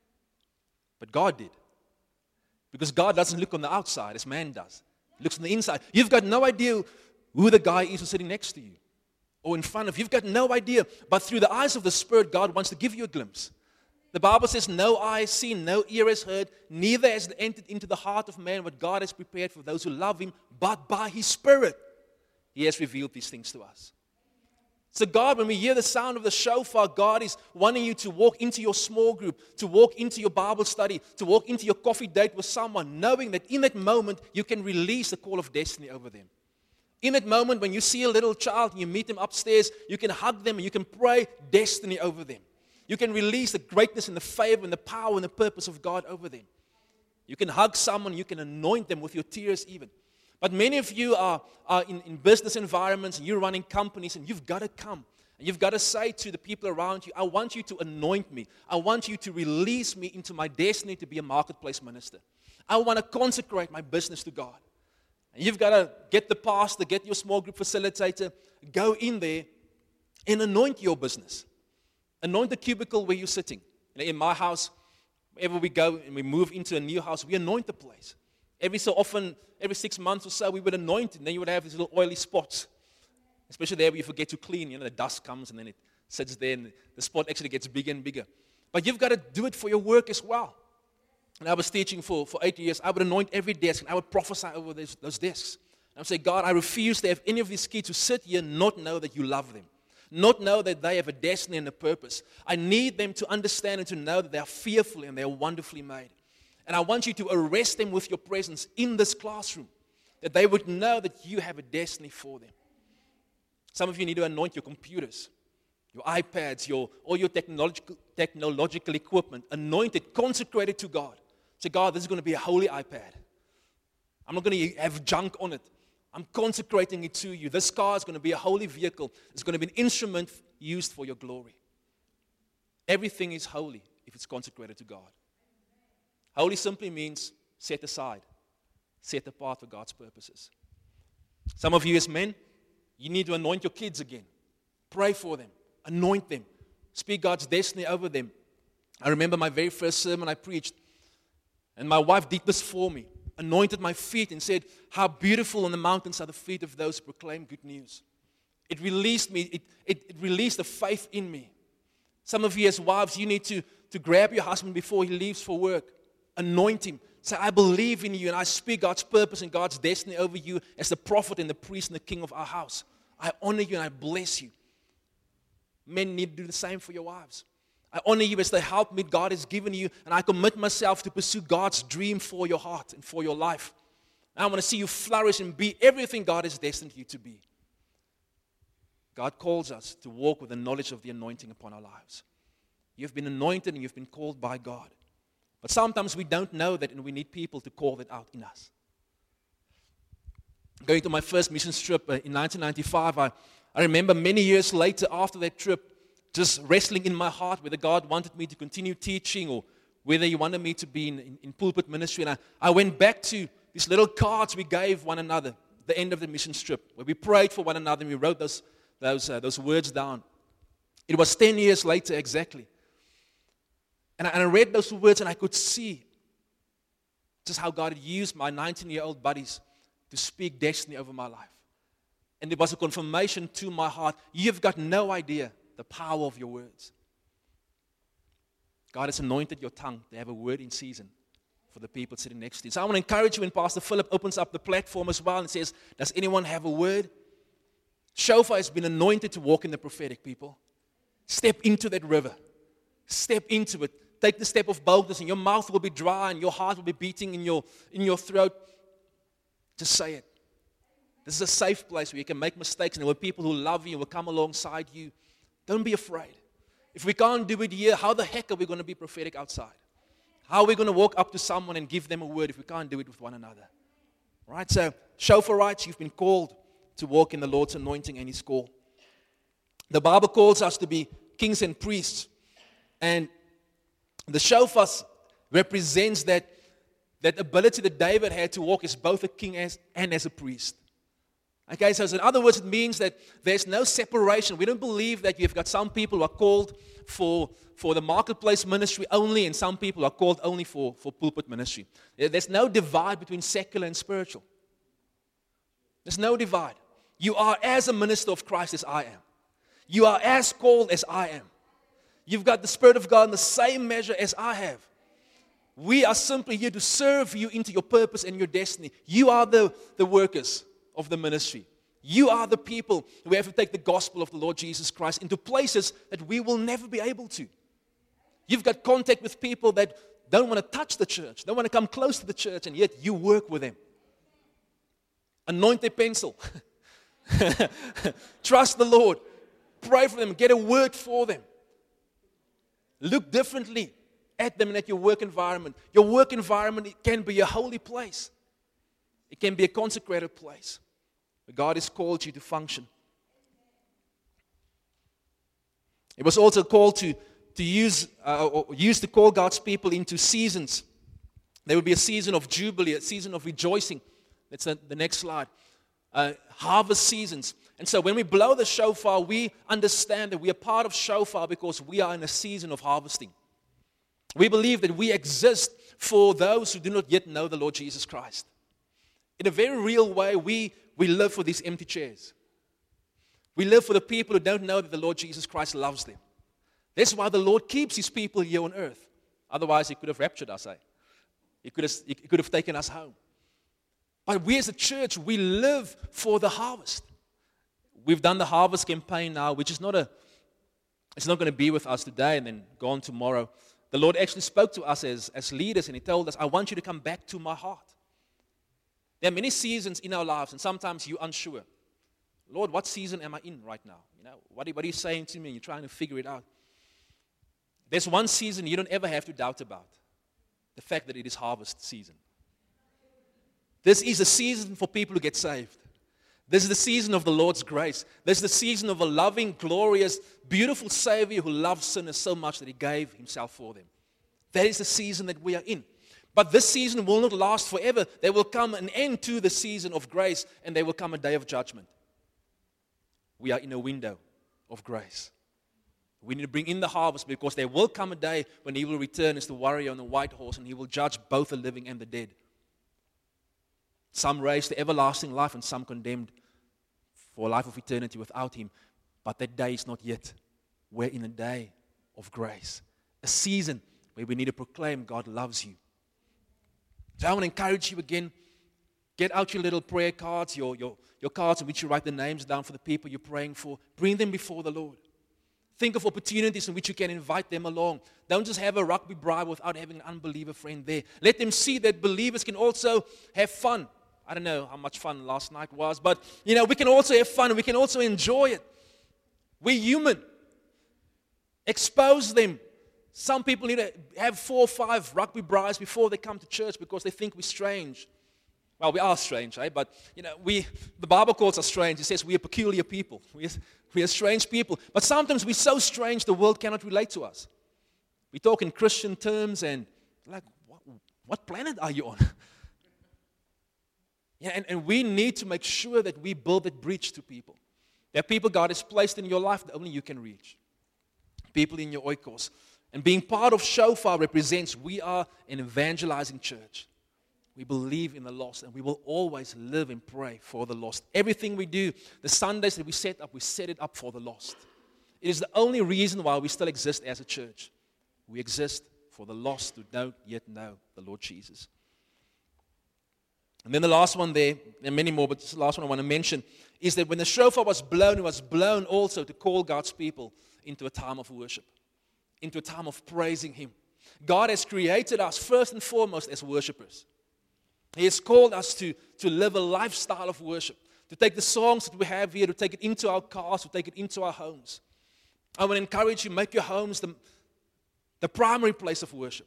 Speaker 2: But God did. Because God doesn't look on the outside as man does. He looks on the inside. You've got no idea who the guy is who's sitting next to you or in front of you. You've got no idea. But through the eyes of the Spirit, God wants to give you a glimpse. The Bible says, no eye has seen, no ear has heard, neither has it entered into the heart of man what God has prepared for those who love Him, but by His Spirit, He has revealed these things to us. So God, when we hear the sound of the shofar, God is wanting you to walk into your small group, to walk into your Bible study, to walk into your coffee date with someone, knowing that in that moment, you can release the call of destiny over them. In that moment, when you see a little child and you meet them upstairs, you can hug them and you can pray destiny over them. You can release the greatness and the favor and the power and the purpose of God over them. You can hug someone, you can anoint them with your tears even. But many of you are in business environments, and you're running companies, and you've got to come. And you've got to say to the people around you, I want you to anoint me. I want you to release me into my destiny to be a marketplace minister. I want to consecrate my business to God. And you've got to get the pastor, get your small group facilitator, go in there and anoint your business. Anoint the cubicle where you're sitting. In my house, wherever we go and we move into a new house, we anoint the place. Every so often, every 6 months or so, we would anoint it, and then you would have these little oily spots. Especially there where you forget to clean, the dust comes and then it sits there and the spot actually gets bigger and bigger. But you've got to do it for your work as well. And I was teaching for 8 years. I would anoint every desk and I would prophesy over those desks. And I would say, God, I refuse to have any of these kids who sit here not know that you love them. Not know that they have a destiny and a purpose. I need them to understand and to know that they are fearfully and they are wonderfully made. And I want you to arrest them with your presence in this classroom. That they would know that you have a destiny for them. Some of you need to anoint your computers, your iPads, all your technological equipment. Anoint it, consecrate it to God. Say, God, this is going to be a holy iPad. I'm not going to have junk on it. I'm consecrating it to you. This car is going to be a holy vehicle. It's going to be an instrument used for your glory. Everything is holy if it's consecrated to God. Holy simply means set aside, set apart for God's purposes. Some of you as men, you need to anoint your kids again. Pray for them. Anoint them. Speak God's destiny over them. I remember my very first sermon I preached, and my wife did this for me. Anointed my feet and said, how beautiful on the mountains are the feet of those who proclaim good news. It released me. It released the faith in me. Some of you as wives, you need to grab your husband before he leaves for work. Anoint him. Say, I believe in you and I speak God's purpose and God's destiny over you as the prophet and the priest and the king of our house. I honor you and I bless you. Men need to do the same for your wives. I honor you as the helpmeet God has given you, and I commit myself to pursue God's dream for your heart and for your life. And I want to see you flourish and be everything God has destined you to be. God calls us to walk with the knowledge of the anointing upon our lives. You've been anointed and you've been called by God. But sometimes we don't know that, and we need people to call that out in us. Going to my first mission trip in 1995, I remember many years later after that trip, just wrestling in my heart whether God wanted me to continue teaching or whether He wanted me to be in pulpit ministry. And I went back to these little cards we gave one another at the end of the mission trip, where we prayed for one another and we wrote those words down. It was 10 years later exactly. And I read those words and I could see just how God had used my 19-year-old buddies to speak destiny over my life. And it was a confirmation to my heart. You've got no idea the power of your words. God has anointed your tongue to have a word in season for the people sitting next to you. So I want to encourage you when Pastor Philip opens up the platform as well and says, does anyone have a word? Shofar has been anointed to walk in the prophetic, people. Step into that river. Step into it. Take the step of boldness, and your mouth will be dry and your heart will be beating in your throat. Just say it. This is a safe place where you can make mistakes, and there were people who love you and will come alongside you. Don't be afraid. If we can't do it here, how the heck are we going to be prophetic outside? How are we going to walk up to someone and give them a word if we can't do it with one another? Right? So, shofarites, you've been called to walk in the Lord's anointing and His call. The Bible calls us to be kings and priests. And the shofar represents that ability that David had to walk as both a king and as a priest. Okay, so in other words, it means that there's no separation. We don't believe that you've got some people who are called for the marketplace ministry only, and some people are called only for pulpit ministry. There's no divide between secular and spiritual. There's no divide. You are as a minister of Christ as I am. You are as called as I am. You've got the Spirit of God in the same measure as I have. We are simply here to serve you into your purpose and your destiny. You are the workers of the ministry. You are the people who have to take the gospel of the Lord Jesus Christ into places that we will never be able to. You've got contact with people that don't want to touch the church, don't want to come close to the church, and yet you work with them. Anoint their pencil. Trust the Lord. Pray for them. Get a word for them. Look differently at them and at your work environment. Your work environment can be a holy place. It can be a consecrated place where God has called you to function. It was also called to use to call God's people into seasons. There will be a season of jubilee, a season of rejoicing. That's the next slide. Harvest seasons. And so when we blow the shofar, we understand that we are part of shofar because we are in a season of harvesting. We believe that we exist for those who do not yet know the Lord Jesus Christ. In a very real way, we live for these empty chairs. We live for the people who don't know that the Lord Jesus Christ loves them. That's why the Lord keeps His people here on earth. Otherwise, He could have raptured us. He could have taken us home. But we as a church, we live for the harvest. We've done the harvest campaign now, which is it's not going to be with us today and then gone tomorrow. The Lord actually spoke to us as leaders, and He told us, I want you to come back to my heart. There are many seasons in our lives, and sometimes you're unsure. Lord, what season am I in right now? What are you saying to me? You're trying to figure it out. There's one season you don't ever have to doubt about. The fact that it is harvest season. This is a season for people who get saved. This is the season of the Lord's grace. This is the season of a loving, glorious, beautiful Savior who loves sinners so much that He gave Himself for them. That is the season that we are in. But this season will not last forever. There will come an end to the season of grace, and there will come a day of judgment. We are in a window of grace. We need to bring in the harvest because there will come a day when He will return as the warrior on the white horse, and He will judge both the living and the dead. Some raised to everlasting life and some condemned for a life of eternity without Him. But that day is not yet. We're in a day of grace. A season where we need to proclaim God loves you. So I want to encourage you again. Get out your little prayer cards, your cards in which you write the names down for the people you're praying for. Bring them before the Lord. Think of opportunities in which you can invite them along. Don't just have a rugby bribe without having an unbeliever friend there. Let them see that believers can also have fun. I don't know how much fun last night was, but we can also have fun and we can also enjoy it. We're human. Expose them. Some people need to have 4 or 5 rugby bribes before they come to church because they think we're strange. Well, we are strange, eh? But the Bible calls us strange. It says we are peculiar people. We are strange people. But sometimes we're so strange the world cannot relate to us. We talk in Christian terms and like, what planet are you on? And we need to make sure that we build that bridge to people. There are people God has placed in your life that only you can reach. People in your oikos. And being part of Shofar represents we are an evangelizing church. We believe in the lost, and we will always live and pray for the lost. Everything we do, the Sundays that we set it up for the lost. It is the only reason why we still exist as a church. We exist for the lost who don't yet know the Lord Jesus. And then the last one there are many more, but this is the last one I want to mention, is that when the shofar was blown, it was blown also to call God's people into a time of worship, into a time of praising Him. God has created us first and foremost as worshipers. He has called us to live a lifestyle of worship, to take the songs that we have here, to take it into our cars, to take it into our homes. I want to encourage you, make your homes the primary place of worship.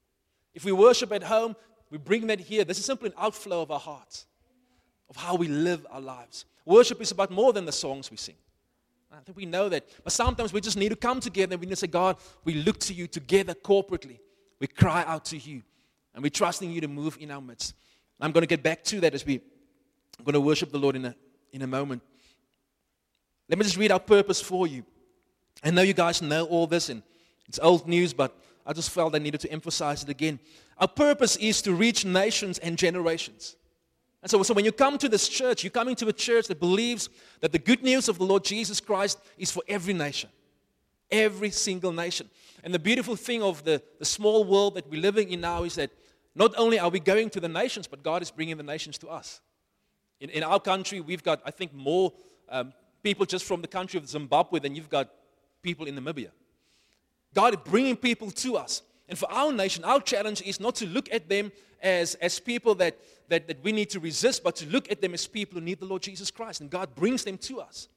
Speaker 2: If we worship at home, we bring that here. This is simply an outflow of our hearts, of how we live our lives. Worship is about more than the songs we sing. I think we know that. But sometimes we just need to come together and we need to say, God, we look to you together corporately. We cry out to you. And we're trusting you to move in our midst. I'm going to get back to that as I'm going to worship the Lord in a moment. Let me just read our purpose for you. I know you guys know all this, and it's old news, but I just felt I needed to emphasize it again. Our purpose is to reach nations and generations. And so when you come to this church, you're coming to a church that believes that the good news of the Lord Jesus Christ is for every nation. Every single nation. And the beautiful thing of the small world that we're living in now is that not only are we going to the nations, but God is bringing the nations to us. In our country, we've got, I think, more people just from the country of Zimbabwe than you've got people in Namibia. God is bringing people to us. And for our nation, our challenge is not to look at them as people that we need to resist, but to look at them as people who need the Lord Jesus Christ. And God brings them to us.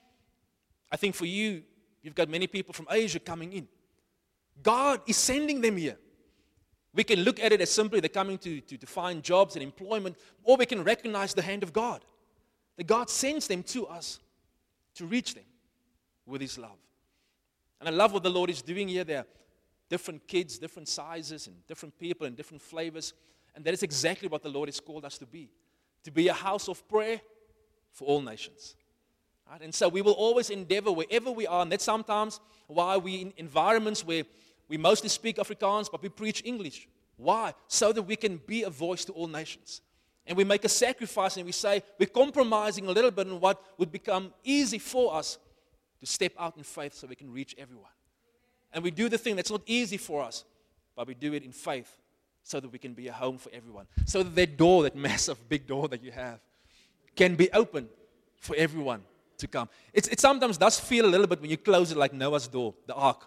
Speaker 2: I think for you, you've got many people from Asia coming in. God is sending them here. We can look at it as simply they're coming to find jobs and employment, or we can recognize the hand of God. That God sends them to us to reach them with His love. And I love what the Lord is doing here. There are different kids, different sizes, and different people, and different flavors. And that is exactly what the Lord has called us to be. To be a house of prayer for all nations. Right? And so we will always endeavor wherever we are. And that's sometimes why we in environments where we mostly speak Afrikaans, but we preach English. Why? So that we can be a voice to all nations. And we make a sacrifice and we say we're compromising a little bit on what would become easy for us to step out in faith so we can reach everyone. And we do the thing that's not easy for us, but we do it in faith so that we can be a home for everyone. So that door, that massive big door that you have, can be open for everyone to come. It sometimes does feel a little bit when you close it like Noah's door, the ark.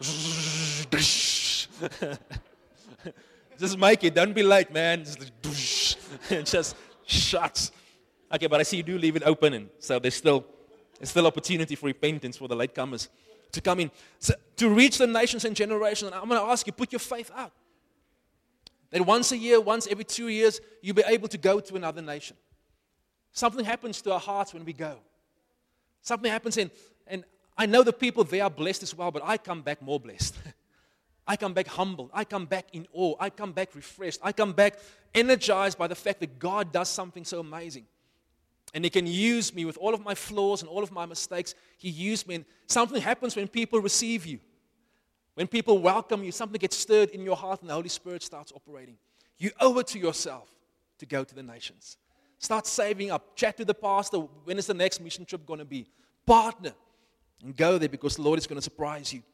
Speaker 2: Just make it. Don't be late, man. It just shuts. Okay, but I see you do leave it open, and so there's still opportunity for repentance for the latecomers to come in. So, to reach the nations and generations, and I'm going to ask you, put your faith out. That once a year, once every 2 years, you'll be able to go to another nation. Something happens to our hearts when we go. Something happens and I know the people there are blessed as well, but I come back more blessed. I come back humbled. I come back in awe. I come back refreshed. I come back energized by the fact that God does something so amazing. And He can use me with all of my flaws and all of my mistakes. He used me. And something happens when people receive you. When people welcome you, something gets stirred in your heart and the Holy Spirit starts operating. You owe it to yourself to go to the nations. Start saving up. Chat to the pastor. When is the next mission trip going to be? Partner. And go there because the Lord is going to surprise you.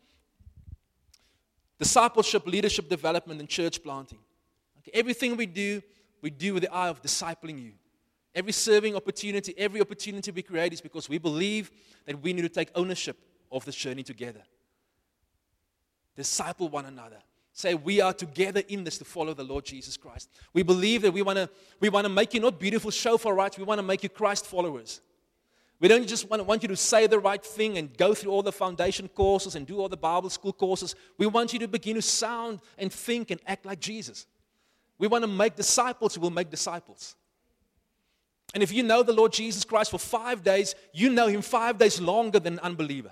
Speaker 2: Discipleship, leadership development, and church planting. Okay, everything we do with the eye of discipling you. Every serving opportunity, every opportunity we create is because we believe that we need to take ownership of this journey together. Disciple one another. Say we are together in this to follow the Lord Jesus Christ. We believe that we want to make you not beautiful shofar rights, we want to make you Christ followers. We don't just want you to say the right thing and go through all the foundation courses and do all the Bible school courses. We want you to begin to sound and think and act like Jesus. We want to make disciples who will make disciples. And if you know the Lord Jesus Christ for 5 days, you know Him 5 days longer than an unbeliever.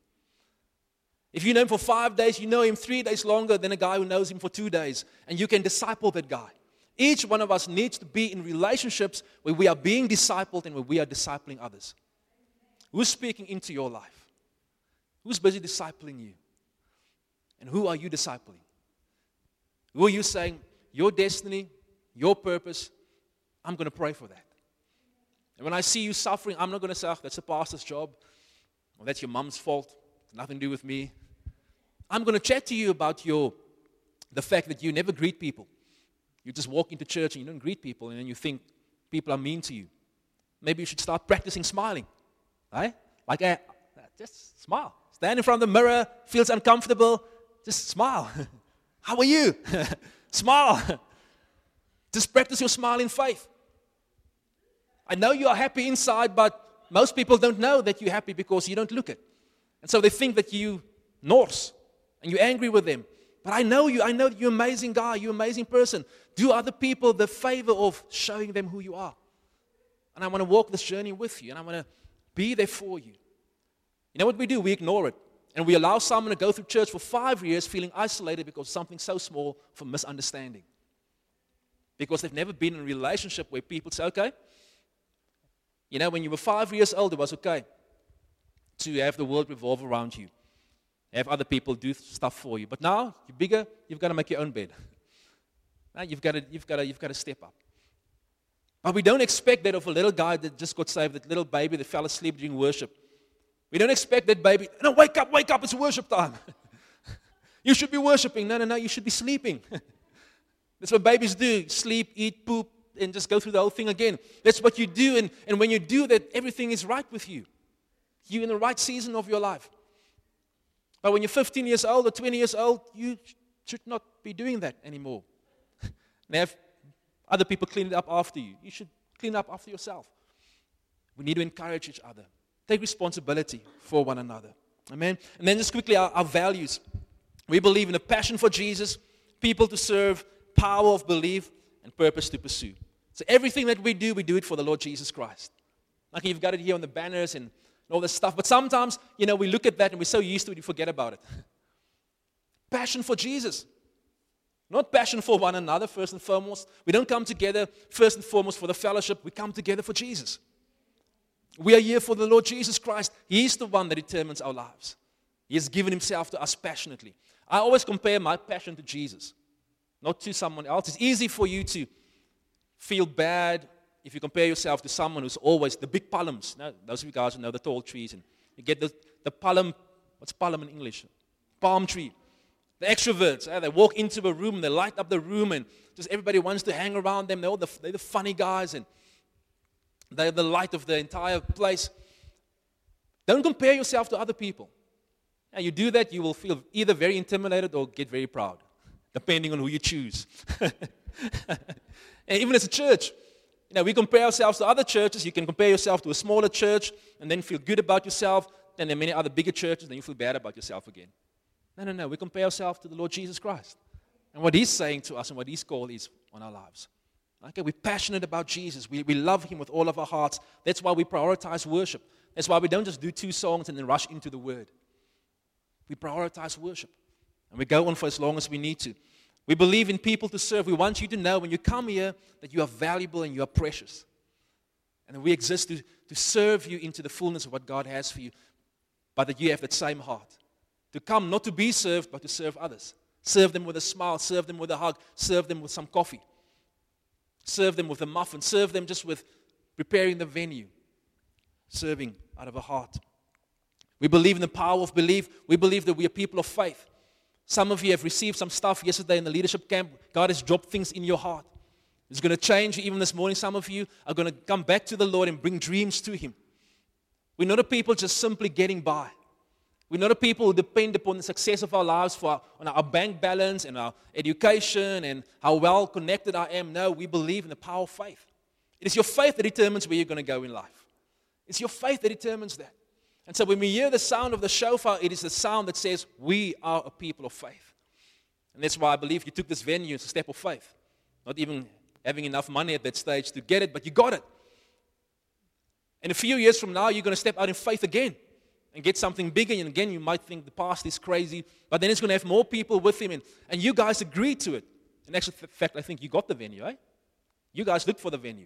Speaker 2: If you know Him for 5 days, you know Him 3 days longer than a guy who knows Him for 2 days. And you can disciple that guy. Each one of us needs to be in relationships where we are being discipled and where we are discipling others. Who's speaking into your life? Who's busy discipling you? And who are you discipling? Who are you saying, your destiny, your purpose, I'm going to pray for that. And when I see you suffering, I'm not going to say, oh, that's the pastor's job, or that's your mom's fault, it's nothing to do with me. I'm going to chat to you about the fact that you never greet people. You just walk into church and you don't greet people, and then you think people are mean to you. Maybe you should start practicing smiling. Right? Like, just smile. Stand in front of the mirror, feels uncomfortable, just smile. How are you? Smile. Just practice your smile in faith. I know you are happy inside, but most people don't know that you're happy because you don't look it. And so they think that you Norse and you're angry with them. But I know you. I know that you're an amazing guy. You're an amazing person. Do other people the favor of showing them who you are. And I want to walk this journey with you. And I want to be there for you. You know what we do? We ignore it. And we allow someone to go through church for 5 years feeling isolated because of something so small for misunderstanding. Because they've never been in a relationship where people say, okay, you know, when you were 5 years old, it was okay to have the world revolve around you. Have other people do stuff for you. But now, you're bigger, you've got to make your own bed. Now you've got to step up. But we don't expect that of a little guy that just got saved, that little baby that fell asleep during worship. We don't expect that baby, no, wake up, it's worship time. You should be worshiping. No, you should be sleeping. That's what babies do, sleep, eat, poop, and just go through the whole thing again. That's what you do, and when you do that, everything is right with you. You're in the right season of your life. But when you're 15 years old or 20 years old, you should not be doing that anymore. And have other people clean it up after you. You should clean up after yourself. We need to encourage each other. Take responsibility for one another. Amen? And then just quickly, our values. We believe in a passion for Jesus, people to serve, power of belief, and purpose to pursue. So everything that we do it for the Lord Jesus Christ. Like you've got it here on the banners and all this stuff. But sometimes, we look at that and we're so used to it, we forget about it. Passion for Jesus. Not passion for one another, first and foremost. We don't come together, first and foremost, for the fellowship. We come together for Jesus. We are here for the Lord Jesus Christ. He is the one that determines our lives. He has given himself to us passionately. I always compare my passion to Jesus, not to someone else. It's easy for you to feel bad if you compare yourself to someone who's always the big palms. Now, those of you guys who know the tall trees, and you get the palm. What's palm in English? Palm tree. The extroverts, they walk into a room, they light up the room, and just everybody wants to hang around them. They're the funny guys, and they're the light of the entire place. Don't compare yourself to other people. Now, you do that, you will feel either very intimidated or get very proud, depending on who you choose. And even as a church, we compare ourselves to other churches. You can compare yourself to a smaller church and then feel good about yourself. Then there are many other bigger churches, then you feel bad about yourself again. No. We compare ourselves to the Lord Jesus Christ and what He's saying to us and what His call is on our lives. Okay, we're passionate about Jesus. We love Him with all of our hearts. That's why we prioritize worship. That's why we don't just do 2 songs and then rush into the Word. We prioritize worship. And we go on for as long as we need to. We believe in people to serve. We want you to know when you come here that you are valuable and you are precious. And that we exist to serve you into the fullness of what God has for you. But that you have that same heart. To come not to be served, but to serve others. Serve them with a smile. Serve them with a hug. Serve them with some coffee. Serve them with a muffin. Serve them just with preparing the venue. Serving out of a heart. We believe in the power of belief. We believe that we are people of faith. Some of you have received some stuff yesterday in the leadership camp. God has dropped things in your heart. It's going to change you even this morning. Some of you are going to come back to the Lord and bring dreams to Him. We're not a people just simply getting by. We're not a people who depend upon the success of our lives on our bank balance and our education and how well connected I am. No, we believe in the power of faith. It is your faith that determines where you're going to go in life. It's your faith that determines that. And so when we hear the sound of the shofar, it is the sound that says, we are a people of faith. And that's why I believe you took this venue as a step of faith. Not even having enough money at that stage to get it, but you got it. And a few years from now, you're going to step out in faith again and get something bigger. And again, you might think the past is crazy, but then it's going to have more people with him. And you guys agreed to it. In actual fact, I think you got the venue, eh? You guys looked for the venue.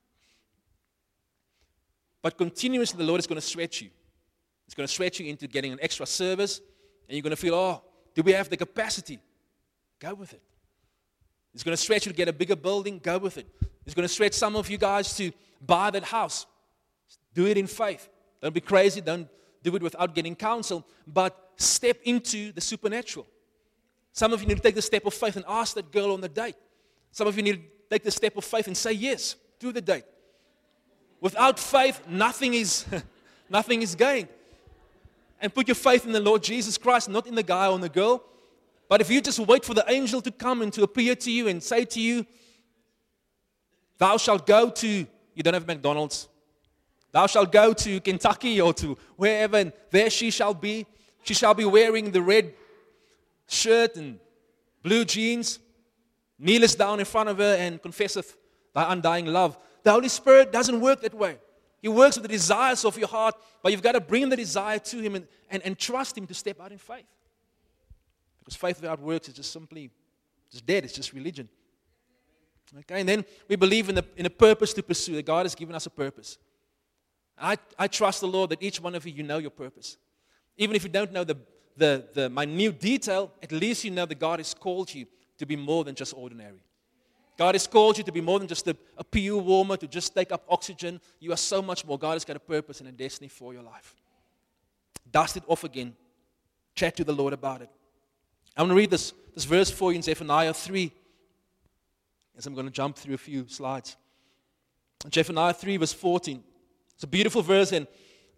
Speaker 2: But continuously, the Lord is going to stretch you. It's going to stretch you into getting an extra service, and you're going to feel, do we have the capacity? Go with it. It's going to stretch you to get a bigger building. Go with it. It's going to stretch some of you guys to buy that house. Do it in faith. Don't be crazy. Don't do it without getting counsel, but step into the supernatural. Some of you need to take the step of faith and ask that girl on the date. Some of you need to take the step of faith and say yes to the date. Without faith, nothing is gained. And put your faith in the Lord Jesus Christ, not in the guy or the girl. But if you just wait for the angel to come and to appear to you and say to you, thou shalt go to, you don't have McDonald's, thou shalt go to Kentucky or to wherever, and there she shall be. She shall be wearing the red shirt and blue jeans, kneelest down in front of her and confesseth thy undying love. The Holy Spirit doesn't work that way. He works with the desires of your heart, but you've got to bring the desire to Him and trust Him to step out in faith. Because faith without works is just simply just dead. It's just religion. Okay, and then we believe in a purpose to pursue, that God has given us a purpose. I trust the Lord that each one of you know your purpose. Even if you don't know the minute detail, at least you know that God has called you to be more than just ordinary. God has called you to be more than just a PU warmer, to just take up oxygen. You are so much more. God has got a purpose and a destiny for your life. Dust it off again. Chat to the Lord about it. I'm going to read this verse for you in Zephaniah 3. As I'm going to jump through a few slides. Zephaniah 3 verse 14. It's a beautiful verse. And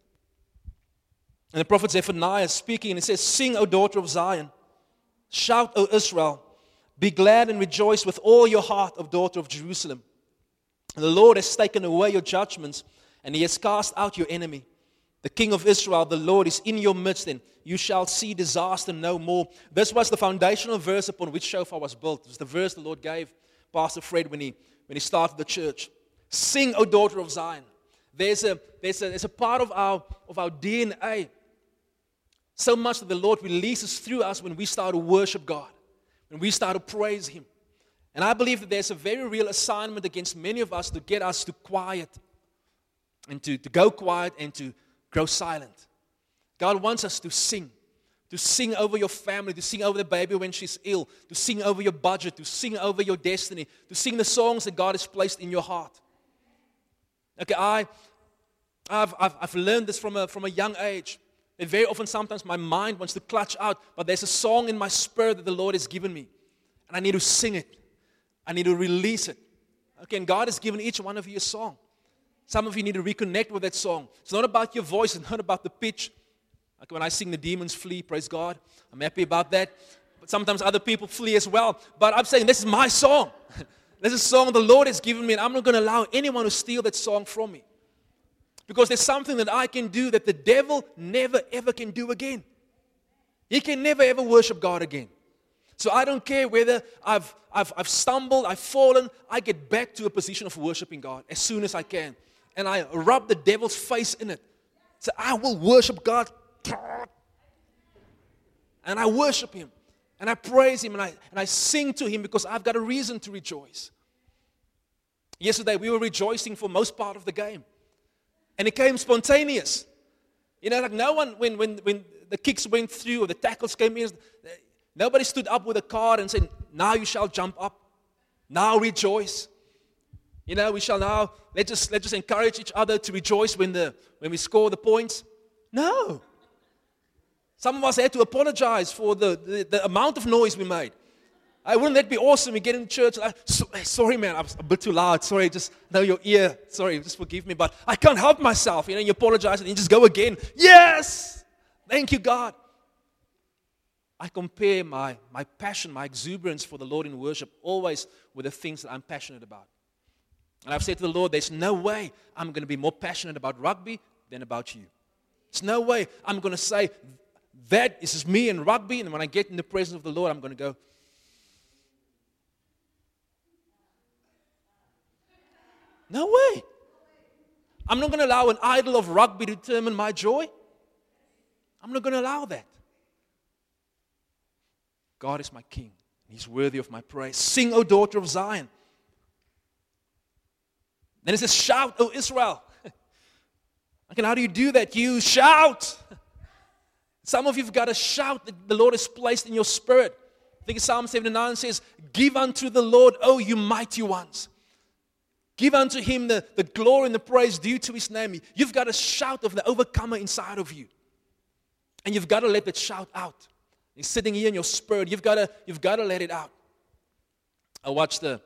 Speaker 2: the prophet Zephaniah is speaking and he says, sing, O daughter of Zion. Shout, O Israel. Be glad and rejoice with all your heart, O daughter of Jerusalem. The Lord has taken away your judgments, and He has cast out your enemy.
Speaker 3: The King of Israel, the Lord, is in your midst, and you shall see disaster no more. This was the foundational verse upon which Shofar was built. It was the verse the Lord gave Pastor Fred when he started the church. Sing, O daughter of Zion. There's a part of our DNA, so much that the Lord releases through us when we start to worship God, when we start to praise Him. And I believe that there's a very real assignment against many of us to get us to quiet, and to go quiet and to grow silent. God wants us to sing over your family, to sing over the baby when she's ill, to sing over your budget, to sing over your destiny, to sing the songs that God has placed in your heart. Okay, I've learned this from a young age. And very often, sometimes my mind wants to clutch out, but there's a song in my spirit that the Lord has given me, and I need to sing it. I need to release it. Okay, and God has given each one of you a song. Some of you need to reconnect with that song. It's not about your voice. It's not about the pitch. Like when I sing The Demons Flee, praise God. I'm happy about that. But sometimes other people flee as well. But I'm saying this is my song. This is a song the Lord has given me, and I'm not going to allow anyone to steal that song from me. Because there's something that I can do that the devil never, ever can do again. He can never, ever worship God again. So I don't care whether I've stumbled, I've fallen, I get back to a position of worshiping God as soon as I can. And I rub the devil's face in it. So I will worship God. And I worship Him. And I praise Him. And I sing to Him because I've got a reason to rejoice. Yesterday we were rejoicing for most part of the game. And it came spontaneous. You know, like no one, when the kicks went through or the tackles came in, nobody stood up with a card and said, now you shall jump up. Now rejoice. You know, we shall now, let's just encourage each other to rejoice when we score the points. No. Some of us had to apologize for the amount of noise we made. Wouldn't that be awesome? We get in church, sorry man, I was a bit too loud. Sorry, just know your ear. Sorry, just forgive me, but I can't help myself. You know, you apologize and you just go again. Yes! Thank you, God. I compare my passion, my exuberance for the Lord in worship always with the things that I'm passionate about. And I've said to the Lord, there's no way I'm going to be more passionate about rugby than about you. There's no way I'm going to say, that is me and rugby, and when I get in the presence of the Lord, I'm going to go, no way. I'm not going to allow an idol of rugby to determine my joy. I'm not going to allow that. God is my King. He's worthy of my praise. Sing, O daughter of Zion. Then it says, shout, O Israel. Okay, how do you do that? You shout. Some of you have got to shout that the Lord has placed in your spirit. I think Psalm 79 says, give unto the Lord, O you mighty ones. Give unto Him the glory and the praise due to His name. You've got a shout of the overcomer inside of you. And you've got to let that shout out. It's sitting here in your spirit. You've got to let it out. I watched the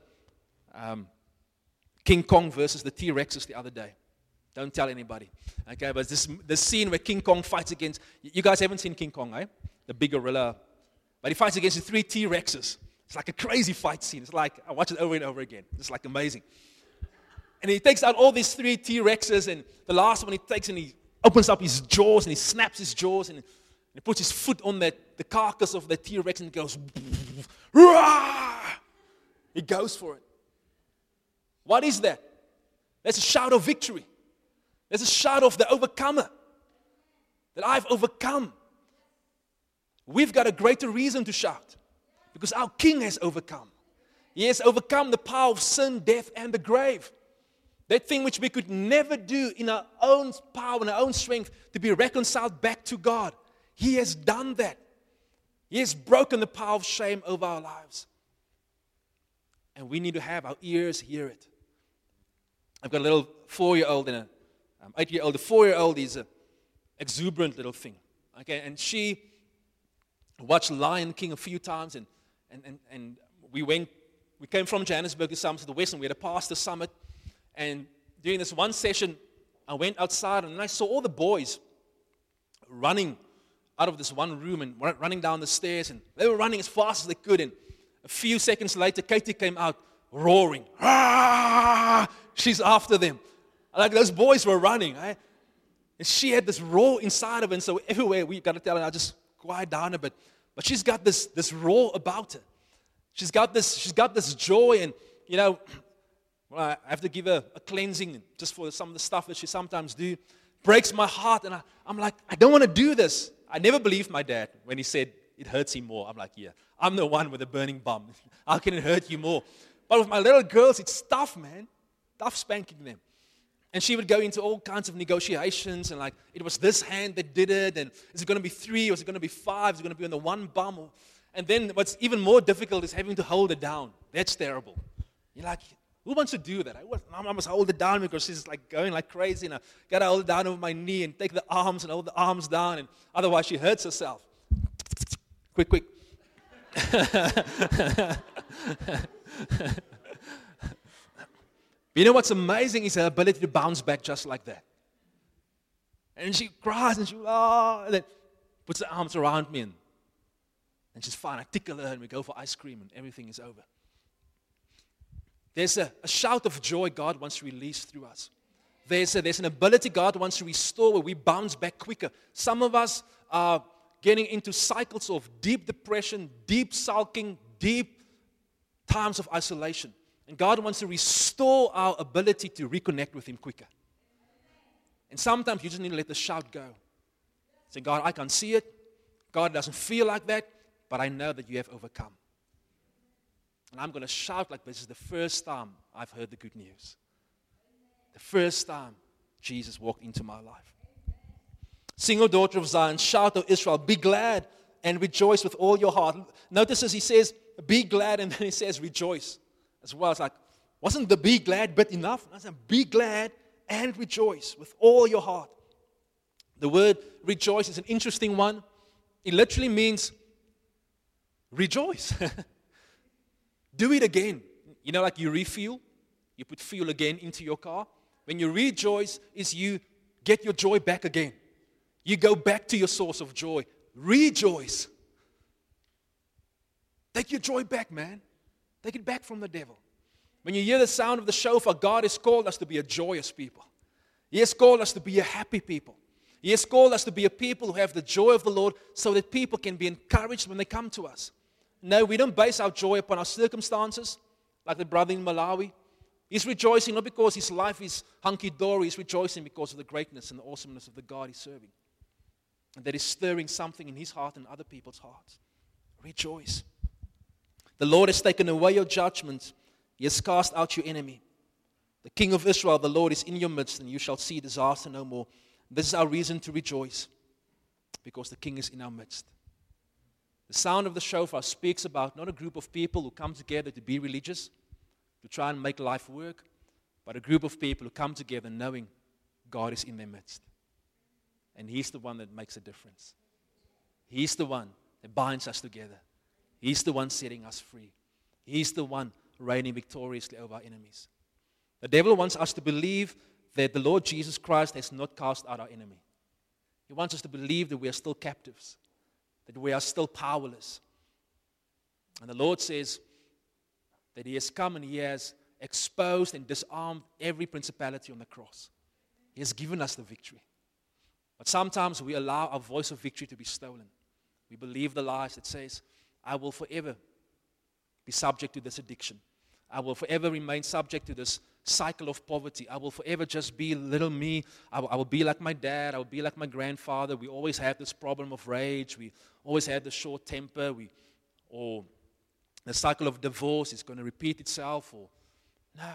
Speaker 3: King Kong versus the T-Rexes the other day. Don't tell anybody. Okay, but this scene where King Kong fights against, you guys haven't seen King Kong, eh? The big gorilla. But he fights against the 3 T-Rexes. It's like a crazy fight scene. It's like, I watch it over and over again. It's like amazing. And he takes out all these 3 T-Rexes, and the last one he takes and he opens up his jaws and he snaps his jaws and he puts his foot on the carcass of the T-Rex and goes, Rah! He goes for it. What is that? That's a shout of victory. That's a shout of the overcomer. That I've overcome. We've got a greater reason to shout. Because our King has overcome. He has overcome the power of sin, death, and the grave. That thing which we could never do in our own power and our own strength to be reconciled back to God. He has done that. He has broken the power of shame over our lives. And we need to have our ears hear it. I've got a little 4-year-old and an 8-year-old. The 4-year-old is an exuberant little thing. Okay, and she watched Lion King a few times, and we came from Johannesburg to Somerset West, and we had a pastor summit. And during this one session, I went outside and I saw all the boys running out of this one room and running down the stairs, and they were running as fast as they could. And a few seconds later, Katie came out roaring. Ah! She's after them. Like those boys were running. Eh? And she had this roar inside of her. And so everywhere we got to tell her, now just quiet down a bit. But she's got this roar about her. She's got this joy. And, you know, well, I have to give her a cleansing just for some of the stuff that she sometimes do. Breaks my heart. And I'm like, I don't want to do this. I never believed my dad when he said it hurts him more. I'm like, yeah, I'm the one with a burning bum. How can it hurt you more? But with my little girls, it's tough, man. Tough spanking them. And she would go into all kinds of negotiations, and like, it was this hand that did it, and is it going to be 3, or is it going to be 5, is it going to be on the one bum? And then what's even more difficult is having to hold it down. That's terrible. You're like, who wants to do that? I must hold it down because she's like going like crazy, and I got to hold it down over my knee and take the arms and hold the arms down, and otherwise she hurts herself. Quick. You know what's amazing is her ability to bounce back just like that. And she cries and and then puts her arms around me and she's fine. I tickle her and we go for ice cream and everything is over. There's a shout of joy God wants to release through us. There's an ability God wants to restore where we bounce back quicker. Some of us are getting into cycles of deep depression, deep sulking, deep times of isolation. And God wants to restore our ability to reconnect with Him quicker. And sometimes you just need to let the shout go. Say, God, I can't see it. God doesn't feel like that, but I know that you have overcome. And I'm going to shout like this is the first time I've heard the good news. The first time Jesus walked into my life. Sing, O daughter of Zion, shout, O Israel, be glad and rejoice with all your heart. Notice as he says, be glad, and then he says, rejoice. As well, it's like, wasn't the be glad bit enough? I said, be glad and rejoice with all your heart. The word rejoice is an interesting one. It literally means rejoice. Do it again. You know, like you refuel, you put fuel again into your car. When you rejoice, is you get your joy back again. You go back to your source of joy. Rejoice. Take your joy back, man. Take it back from the devil. When you hear the sound of the shofar, God has called us to be a joyous people. He has called us to be a happy people. He has called us to be a people who have the joy of the Lord so that people can be encouraged when they come to us. No, we don't base our joy upon our circumstances, like the brother in Malawi. He's rejoicing not because his life is hunky-dory. He's rejoicing because of the greatness and the awesomeness of the God he's serving. And that is stirring something in his heart and other people's hearts. Rejoice. The Lord has taken away your judgment. He has cast out your enemy. The King of Israel, the Lord, is in your midst, and you shall see disaster no more. This is our reason to rejoice, because the King is in our midst. The sound of the shofar speaks about not a group of people who come together to be religious, to try and make life work, but a group of people who come together knowing God is in their midst. And He's the one that makes a difference. He's the one that binds us together. He's the one setting us free. He's the one reigning victoriously over our enemies. The devil wants us to believe that the Lord Jesus Christ has not cast out our enemy. He wants us to believe that we are still captives, that we are still powerless. And the Lord says that He has come and He has exposed and disarmed every principality on the cross. He has given us the victory. But sometimes we allow our voice of victory to be stolen. We believe the lies that says, I will forever be subject to this addiction. I will forever remain subject to this cycle of poverty. I will forever just be little me. I will be like my dad. I will be like my grandfather. We always had this problem of rage. We always had the short temper. Or the cycle of divorce is going to repeat itself. Or no.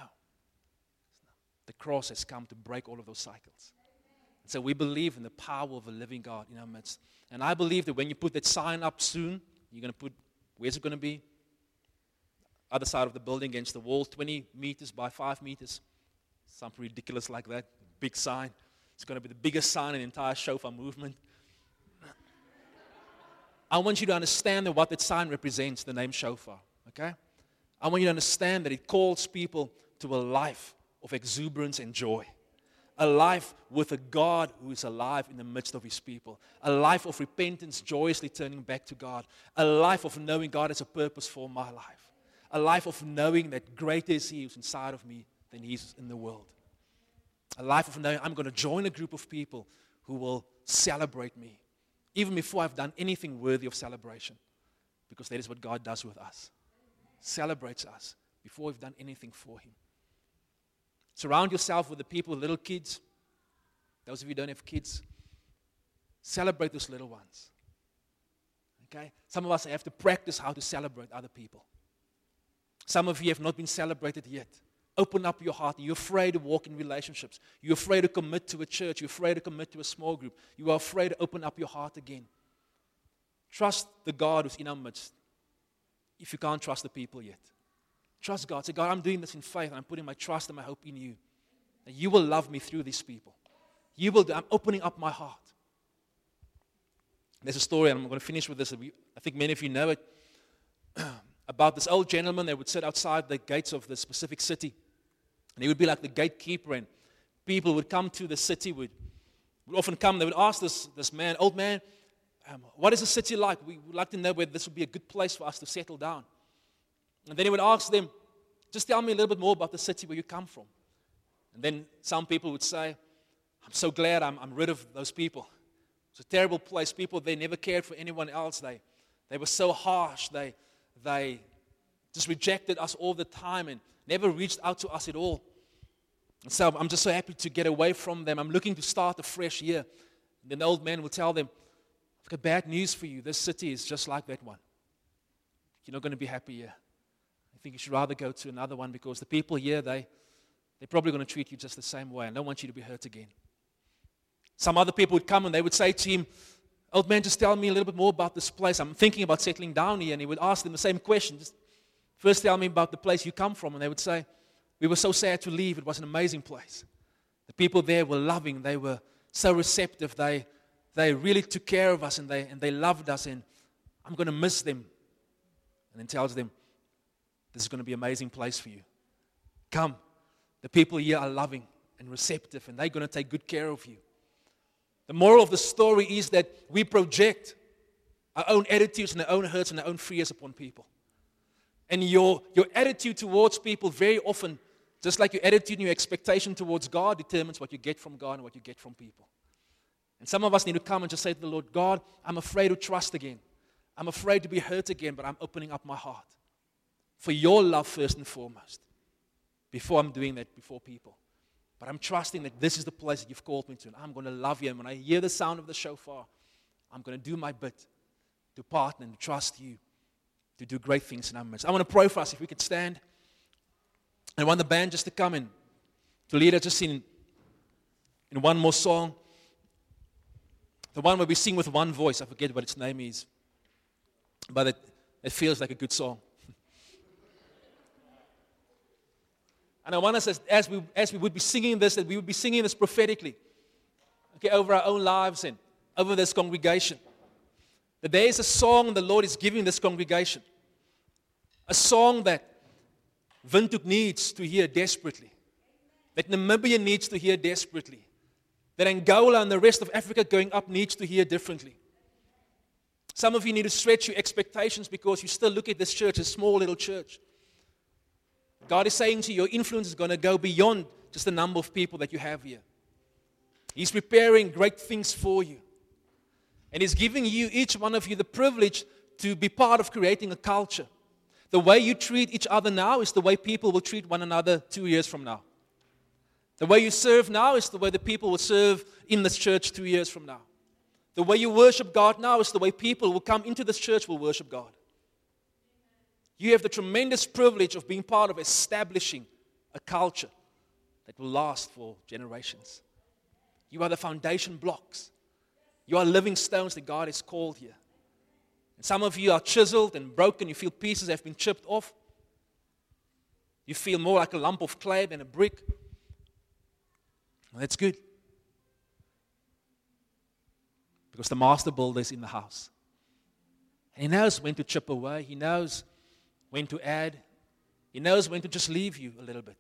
Speaker 3: The cross has come to break all of those cycles. So we believe in the power of a living God in our midst. And I believe that when you put that sign up soon, you're going to put, where's it going to be? Other side of the building against the wall, 20 meters by 5 meters. Something ridiculous like that. Big sign. It's going to be the biggest sign in the entire shofar movement. I want you to understand that what that sign represents, the name shofar. Okay? I want you to understand that it calls people to a life of exuberance and joy. A life with a God who is alive in the midst of His people. A life of repentance, joyously turning back to God. A life of knowing God has a purpose for my life. A life of knowing that greater is He who's inside of me than He is in the world. A life of knowing I'm going to join a group of people who will celebrate me, even before I've done anything worthy of celebration, because that is what God does with us. Celebrates us before we've done anything for Him. Surround yourself with the people, little kids. Those of you who don't have kids, celebrate those little ones. Okay? Some of us have to practice how to celebrate other people. Some of you have not been celebrated yet. Open up your heart. You're afraid to walk in relationships. You're afraid to commit to a church. You're afraid to commit to a small group. You are afraid to open up your heart again. Trust the God who's in our midst. If you can't trust the people yet, trust God. Say, God, I'm doing this in faith. I'm putting my trust and my hope in you. And you will love me through these people. You will. I'm opening up my heart. There's a story, and I'm going to finish with this. I think many of you know it. About this old gentleman that would sit outside the gates of the specific city. And he would be like the gatekeeper, and people would come to the city, would often come, they would ask this man, old man, what is the city like? We would like to know whether this would be a good place for us to settle down. And then he would ask them, just tell me a little bit more about the city where you come from. And then some people would say, I'm so glad I'm rid of those people. It's a terrible place. People, they never cared for anyone else. They were so harsh. They just rejected us all the time and never reached out to us at all. And so I'm just so happy to get away from them. I'm looking to start a fresh year. And then the old man will tell them, I've got bad news for you. This city is just like that one. You're not going to be happy here. I think you should rather go to another one, because the people here, they're probably going to treat you just the same way. I don't want you to be hurt again. Some other people would come and they would say to him, old man, just tell me a little bit more about this place. I'm thinking about settling down here. And he would ask them the same question. Just first tell me about the place you come from. And they would say, we were so sad to leave. It was an amazing place. The people there were loving. They were so receptive. They really took care of us, and they loved us. And I'm going to miss them. And then tells them, this is going to be an amazing place for you. Come. The people here are loving and receptive, and they're going to take good care of you. The moral of the story is that we project our own attitudes and our own hurts and our own fears upon people. And your attitude towards people very often, just like your attitude and your expectation towards God, determines what you get from God and what you get from people. And some of us need to come and just say to the Lord, God, I'm afraid to trust again. I'm afraid to be hurt again, but I'm opening up my heart for your love first and foremost, before I'm doing that before people. But I'm trusting that this is the place that you've called me to, and I'm going to love you. And when I hear the sound of the shofar, I'm going to do my bit to partner and trust you to do great things in our midst. I want to pray for us, if we could stand. I want the band just to come in, to lead us just in one more song. The one where we sing with one voice. I forget what its name is. But it feels like a good song. And I want us, as we would be singing this, that we would be singing this prophetically, okay, over our own lives and over this congregation. That there is a song the Lord is giving this congregation. A song that Windhoek needs to hear desperately. That Namibia needs to hear desperately. That Angola and the rest of Africa going up needs to hear differently. Some of you need to stretch your expectations, because you still look at this church, a small little church. God is saying to you, your influence is going to go beyond just the number of people that you have here. He's preparing great things for you. And He's giving you, each one of you, the privilege to be part of creating a culture. The way you treat each other now is the way people will treat one another 2 years from now. The way you serve now is the way the people will serve in this church 2 years from now. The way you worship God now is the way people who will come into this church will worship God. You have the tremendous privilege of being part of establishing a culture that will last for generations. You are the foundation blocks. You are living stones that God has called here. And some of you are chiseled and broken. You feel pieces have been chipped off. You feel more like a lump of clay than a brick. Well, that's good. Because the master builder is in the house. And He knows when to chip away. He knows when to add. He knows when to just leave you a little bit.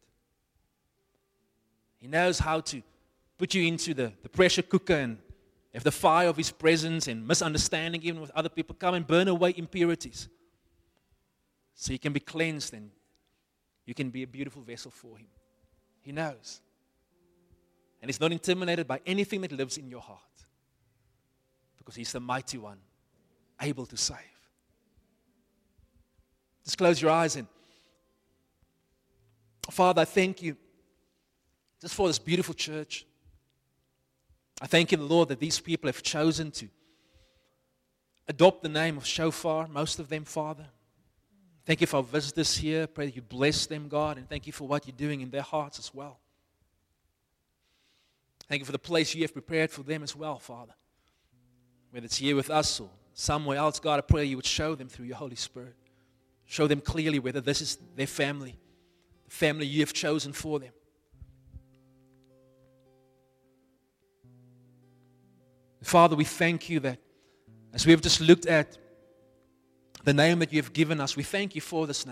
Speaker 3: He knows how to put you into the pressure cooker and have the fire of His presence and misunderstanding even with other people come and burn away impurities. So you can be cleansed and you can be a beautiful vessel for Him. He knows. And He's not intimidated by anything that lives in your heart. Because He's the mighty one, able to save. Just close your eyes and Father, I thank you just for this beautiful church. I thank you, Lord, that these people have chosen to adopt the name of Shofar, most of them, Father. Thank you for our visitors here. Pray that you bless them, God, and thank you for what you're doing in their hearts as well. Thank you for the place you have prepared for them as well, Father. Whether it's here with us or somewhere else, God, I pray you would show them through your Holy Spirit. Show them clearly whether this is their family, the family you have chosen for them. Father, we thank you that as we have just looked at the name that you have given us, we thank you for this name.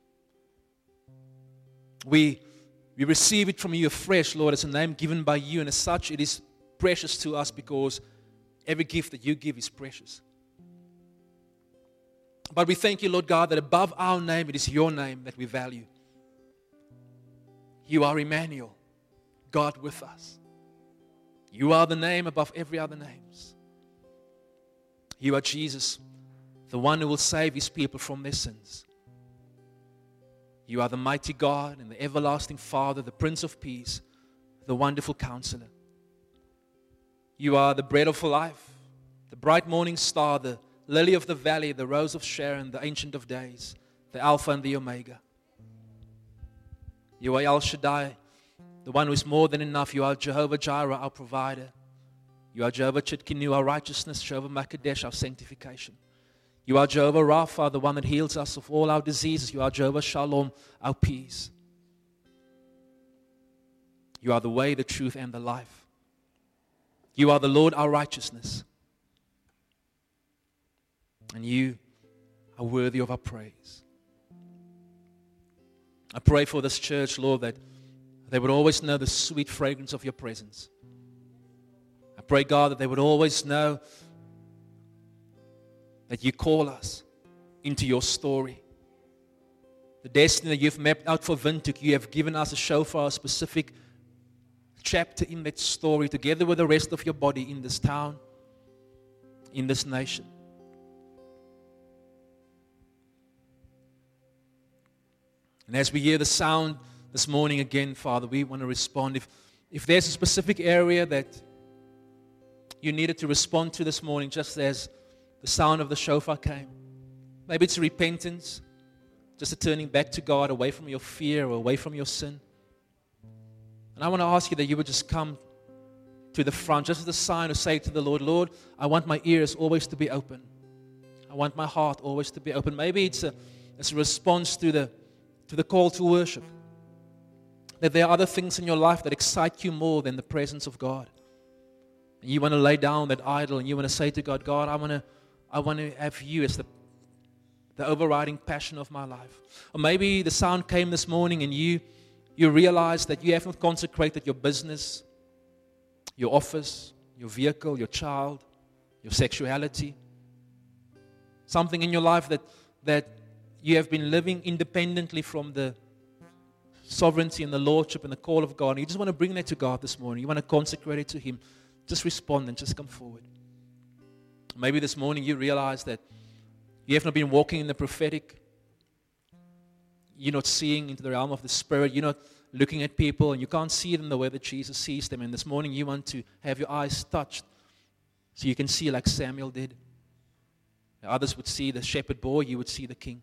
Speaker 3: We receive it from you afresh, Lord. It's a name given by you, and as such, it is precious to us because every gift that you give is precious. But we thank you, Lord God, that above our name, it is your name that we value. You are Emmanuel, God with us. You are the name above every other name. You are Jesus, the one who will save his people from their sins. You are the mighty God and the everlasting Father, the Prince of Peace, the wonderful Counselor. You are the bread of life, the bright morning star, the lily of the valley, the rose of Sharon, the Ancient of Days, the Alpha and the Omega. You are El Shaddai, the one who is more than enough. You are Jehovah Jireh, our provider. You are Jehovah Chidkenu, our righteousness, Jehovah Makadesh, our sanctification. You are Jehovah Rapha, the one that heals us of all our diseases. You are Jehovah Shalom, our peace. You are the way, the truth, and the life. You are the Lord, our righteousness. And you are worthy of our praise. I pray for this church, Lord, that they would always know the sweet fragrance of your presence. I pray, God, that they would always know that you call us into your story. The destiny that you've mapped out for Windhoek, you have given us a shofar, a specific chapter in that story, together with the rest of your body in this town, in this nation. And as we hear the sound this morning again, Father, we want to respond. If there's a specific area that you needed to respond to this morning, just as the sound of the shofar came, maybe it's repentance, just a turning back to God, away from your fear or away from your sin. And I want to ask you that you would just come to the front, just as a sign to say to the Lord, Lord, I want my ears always to be open. I want my heart always to be open. Maybe it's a response to the call to worship. That there are other things in your life that excite you more than the presence of God. And you want to lay down that idol and you want to say to God, God, I want to have you as the overriding passion of my life. Or maybe the sound came this morning and you realized that you haven't consecrated your business, your office, your vehicle, your child, your sexuality. Something in your life that you have been living independently from the sovereignty and the lordship and the call of God. And you just want to bring that to God this morning. You want to consecrate it to Him. Just respond and just come forward. Maybe this morning you realize that you have not been walking in the prophetic. You're not seeing into the realm of the Spirit. You're not looking at people and you can't see them the way that Jesus sees them. And this morning you want to have your eyes touched so you can see like Samuel did. Others would see the shepherd boy, you would see the king.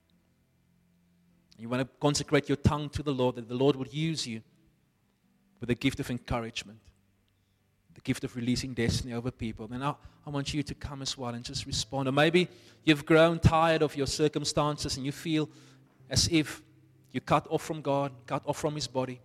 Speaker 3: You want to consecrate your tongue to the Lord, that the Lord would use you with the gift of encouragement, the gift of releasing destiny over people. Then I want you to come as well and just respond. Or maybe you've grown tired of your circumstances and you feel as if you're cut off from God, cut off from His body.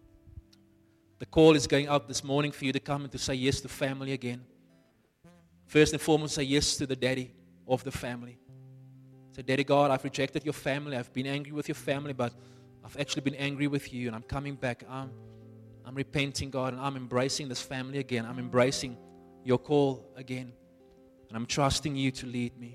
Speaker 3: The call is going out this morning for you to come and to say yes to family again. First and foremost, say yes to the daddy of the family. Say, Daddy God, I've rejected your family. I've been angry with your family, but I've actually been angry with you, and I'm coming back. I'm repenting, God, and I'm embracing this family again. I'm embracing your call again, and I'm trusting you to lead me.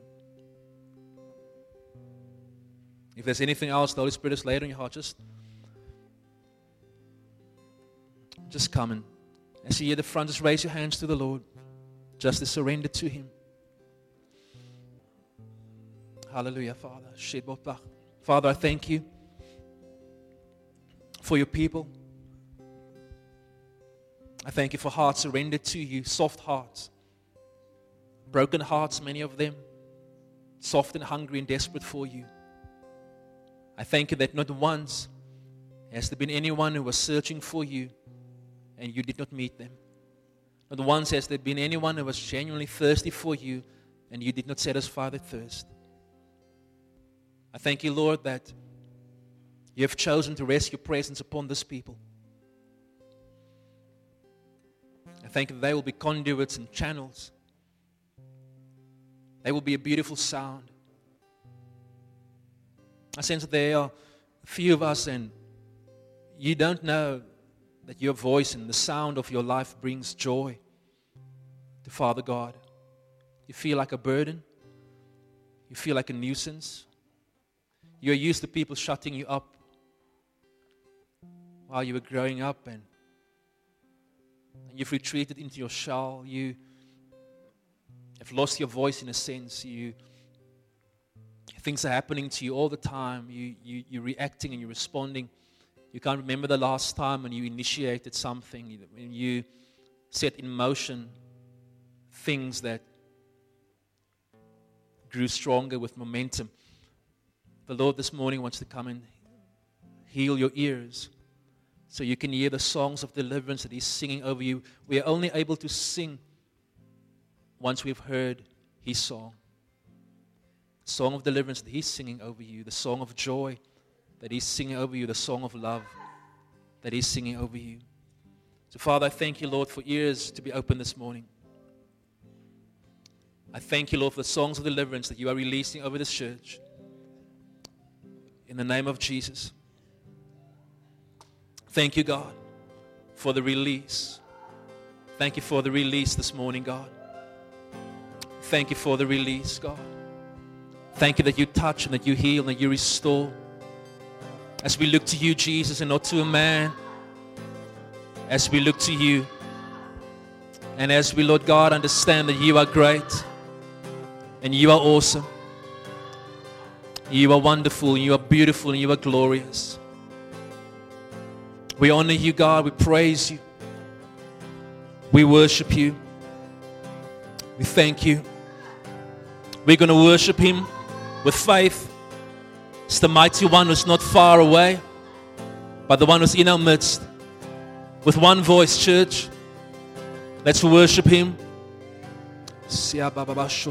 Speaker 3: If there's anything else the Holy Spirit has laid on your heart, just come and As you hear the front, just raise your hands to the Lord, just to surrender to Him. Hallelujah, Father. Father, I thank you for your people. I thank you for hearts surrendered to you, soft hearts, broken hearts, many of them, soft and hungry and desperate for you. I thank you that not once has there been anyone who was searching for you and you did not meet them. Not once has there been anyone who was genuinely thirsty for you and you did not satisfy that thirst. I thank you, Lord, that you have chosen to rest your presence upon this people. I thank you that they will be conduits and channels. They will be a beautiful sound. I sense that there are a few of us and you don't know that your voice and the sound of your life brings joy to Father God. You feel like a burden. You feel like a nuisance. You're used to people shutting you up while you were growing up and you've retreated into your shell. You have lost your voice in a sense. Things are happening to you all the time. You're reacting and you're responding. You can't remember the last time when you initiated something, when you set in motion things that grew stronger with momentum. The Lord this morning wants to come and heal your ears so you can hear the songs of deliverance that He's singing over you. We are only able to sing once we've heard His song. The song of deliverance that He's singing over you, the song of joy that He's singing over you, the song of love that He's singing over you. So, Father, I thank you, Lord, for ears to be open this morning. I thank you, Lord, for the songs of deliverance that you are releasing over this church. In the name of Jesus. Thank you, God, for the release. Thank you for the release this morning, God. Thank you for the release, God. Thank you that you touch and that you heal and that you restore. As we look to you, Jesus, and not to a man. As we look to you. And as we, Lord God, understand that you are great. And you are awesome. You are wonderful, you are beautiful, and you are glorious. We honor you, God. We praise you. We worship you. We thank you. We're going to worship Him with faith. It's the mighty one who's not far away, but the one who's in our midst. With one voice, church, let's worship Him.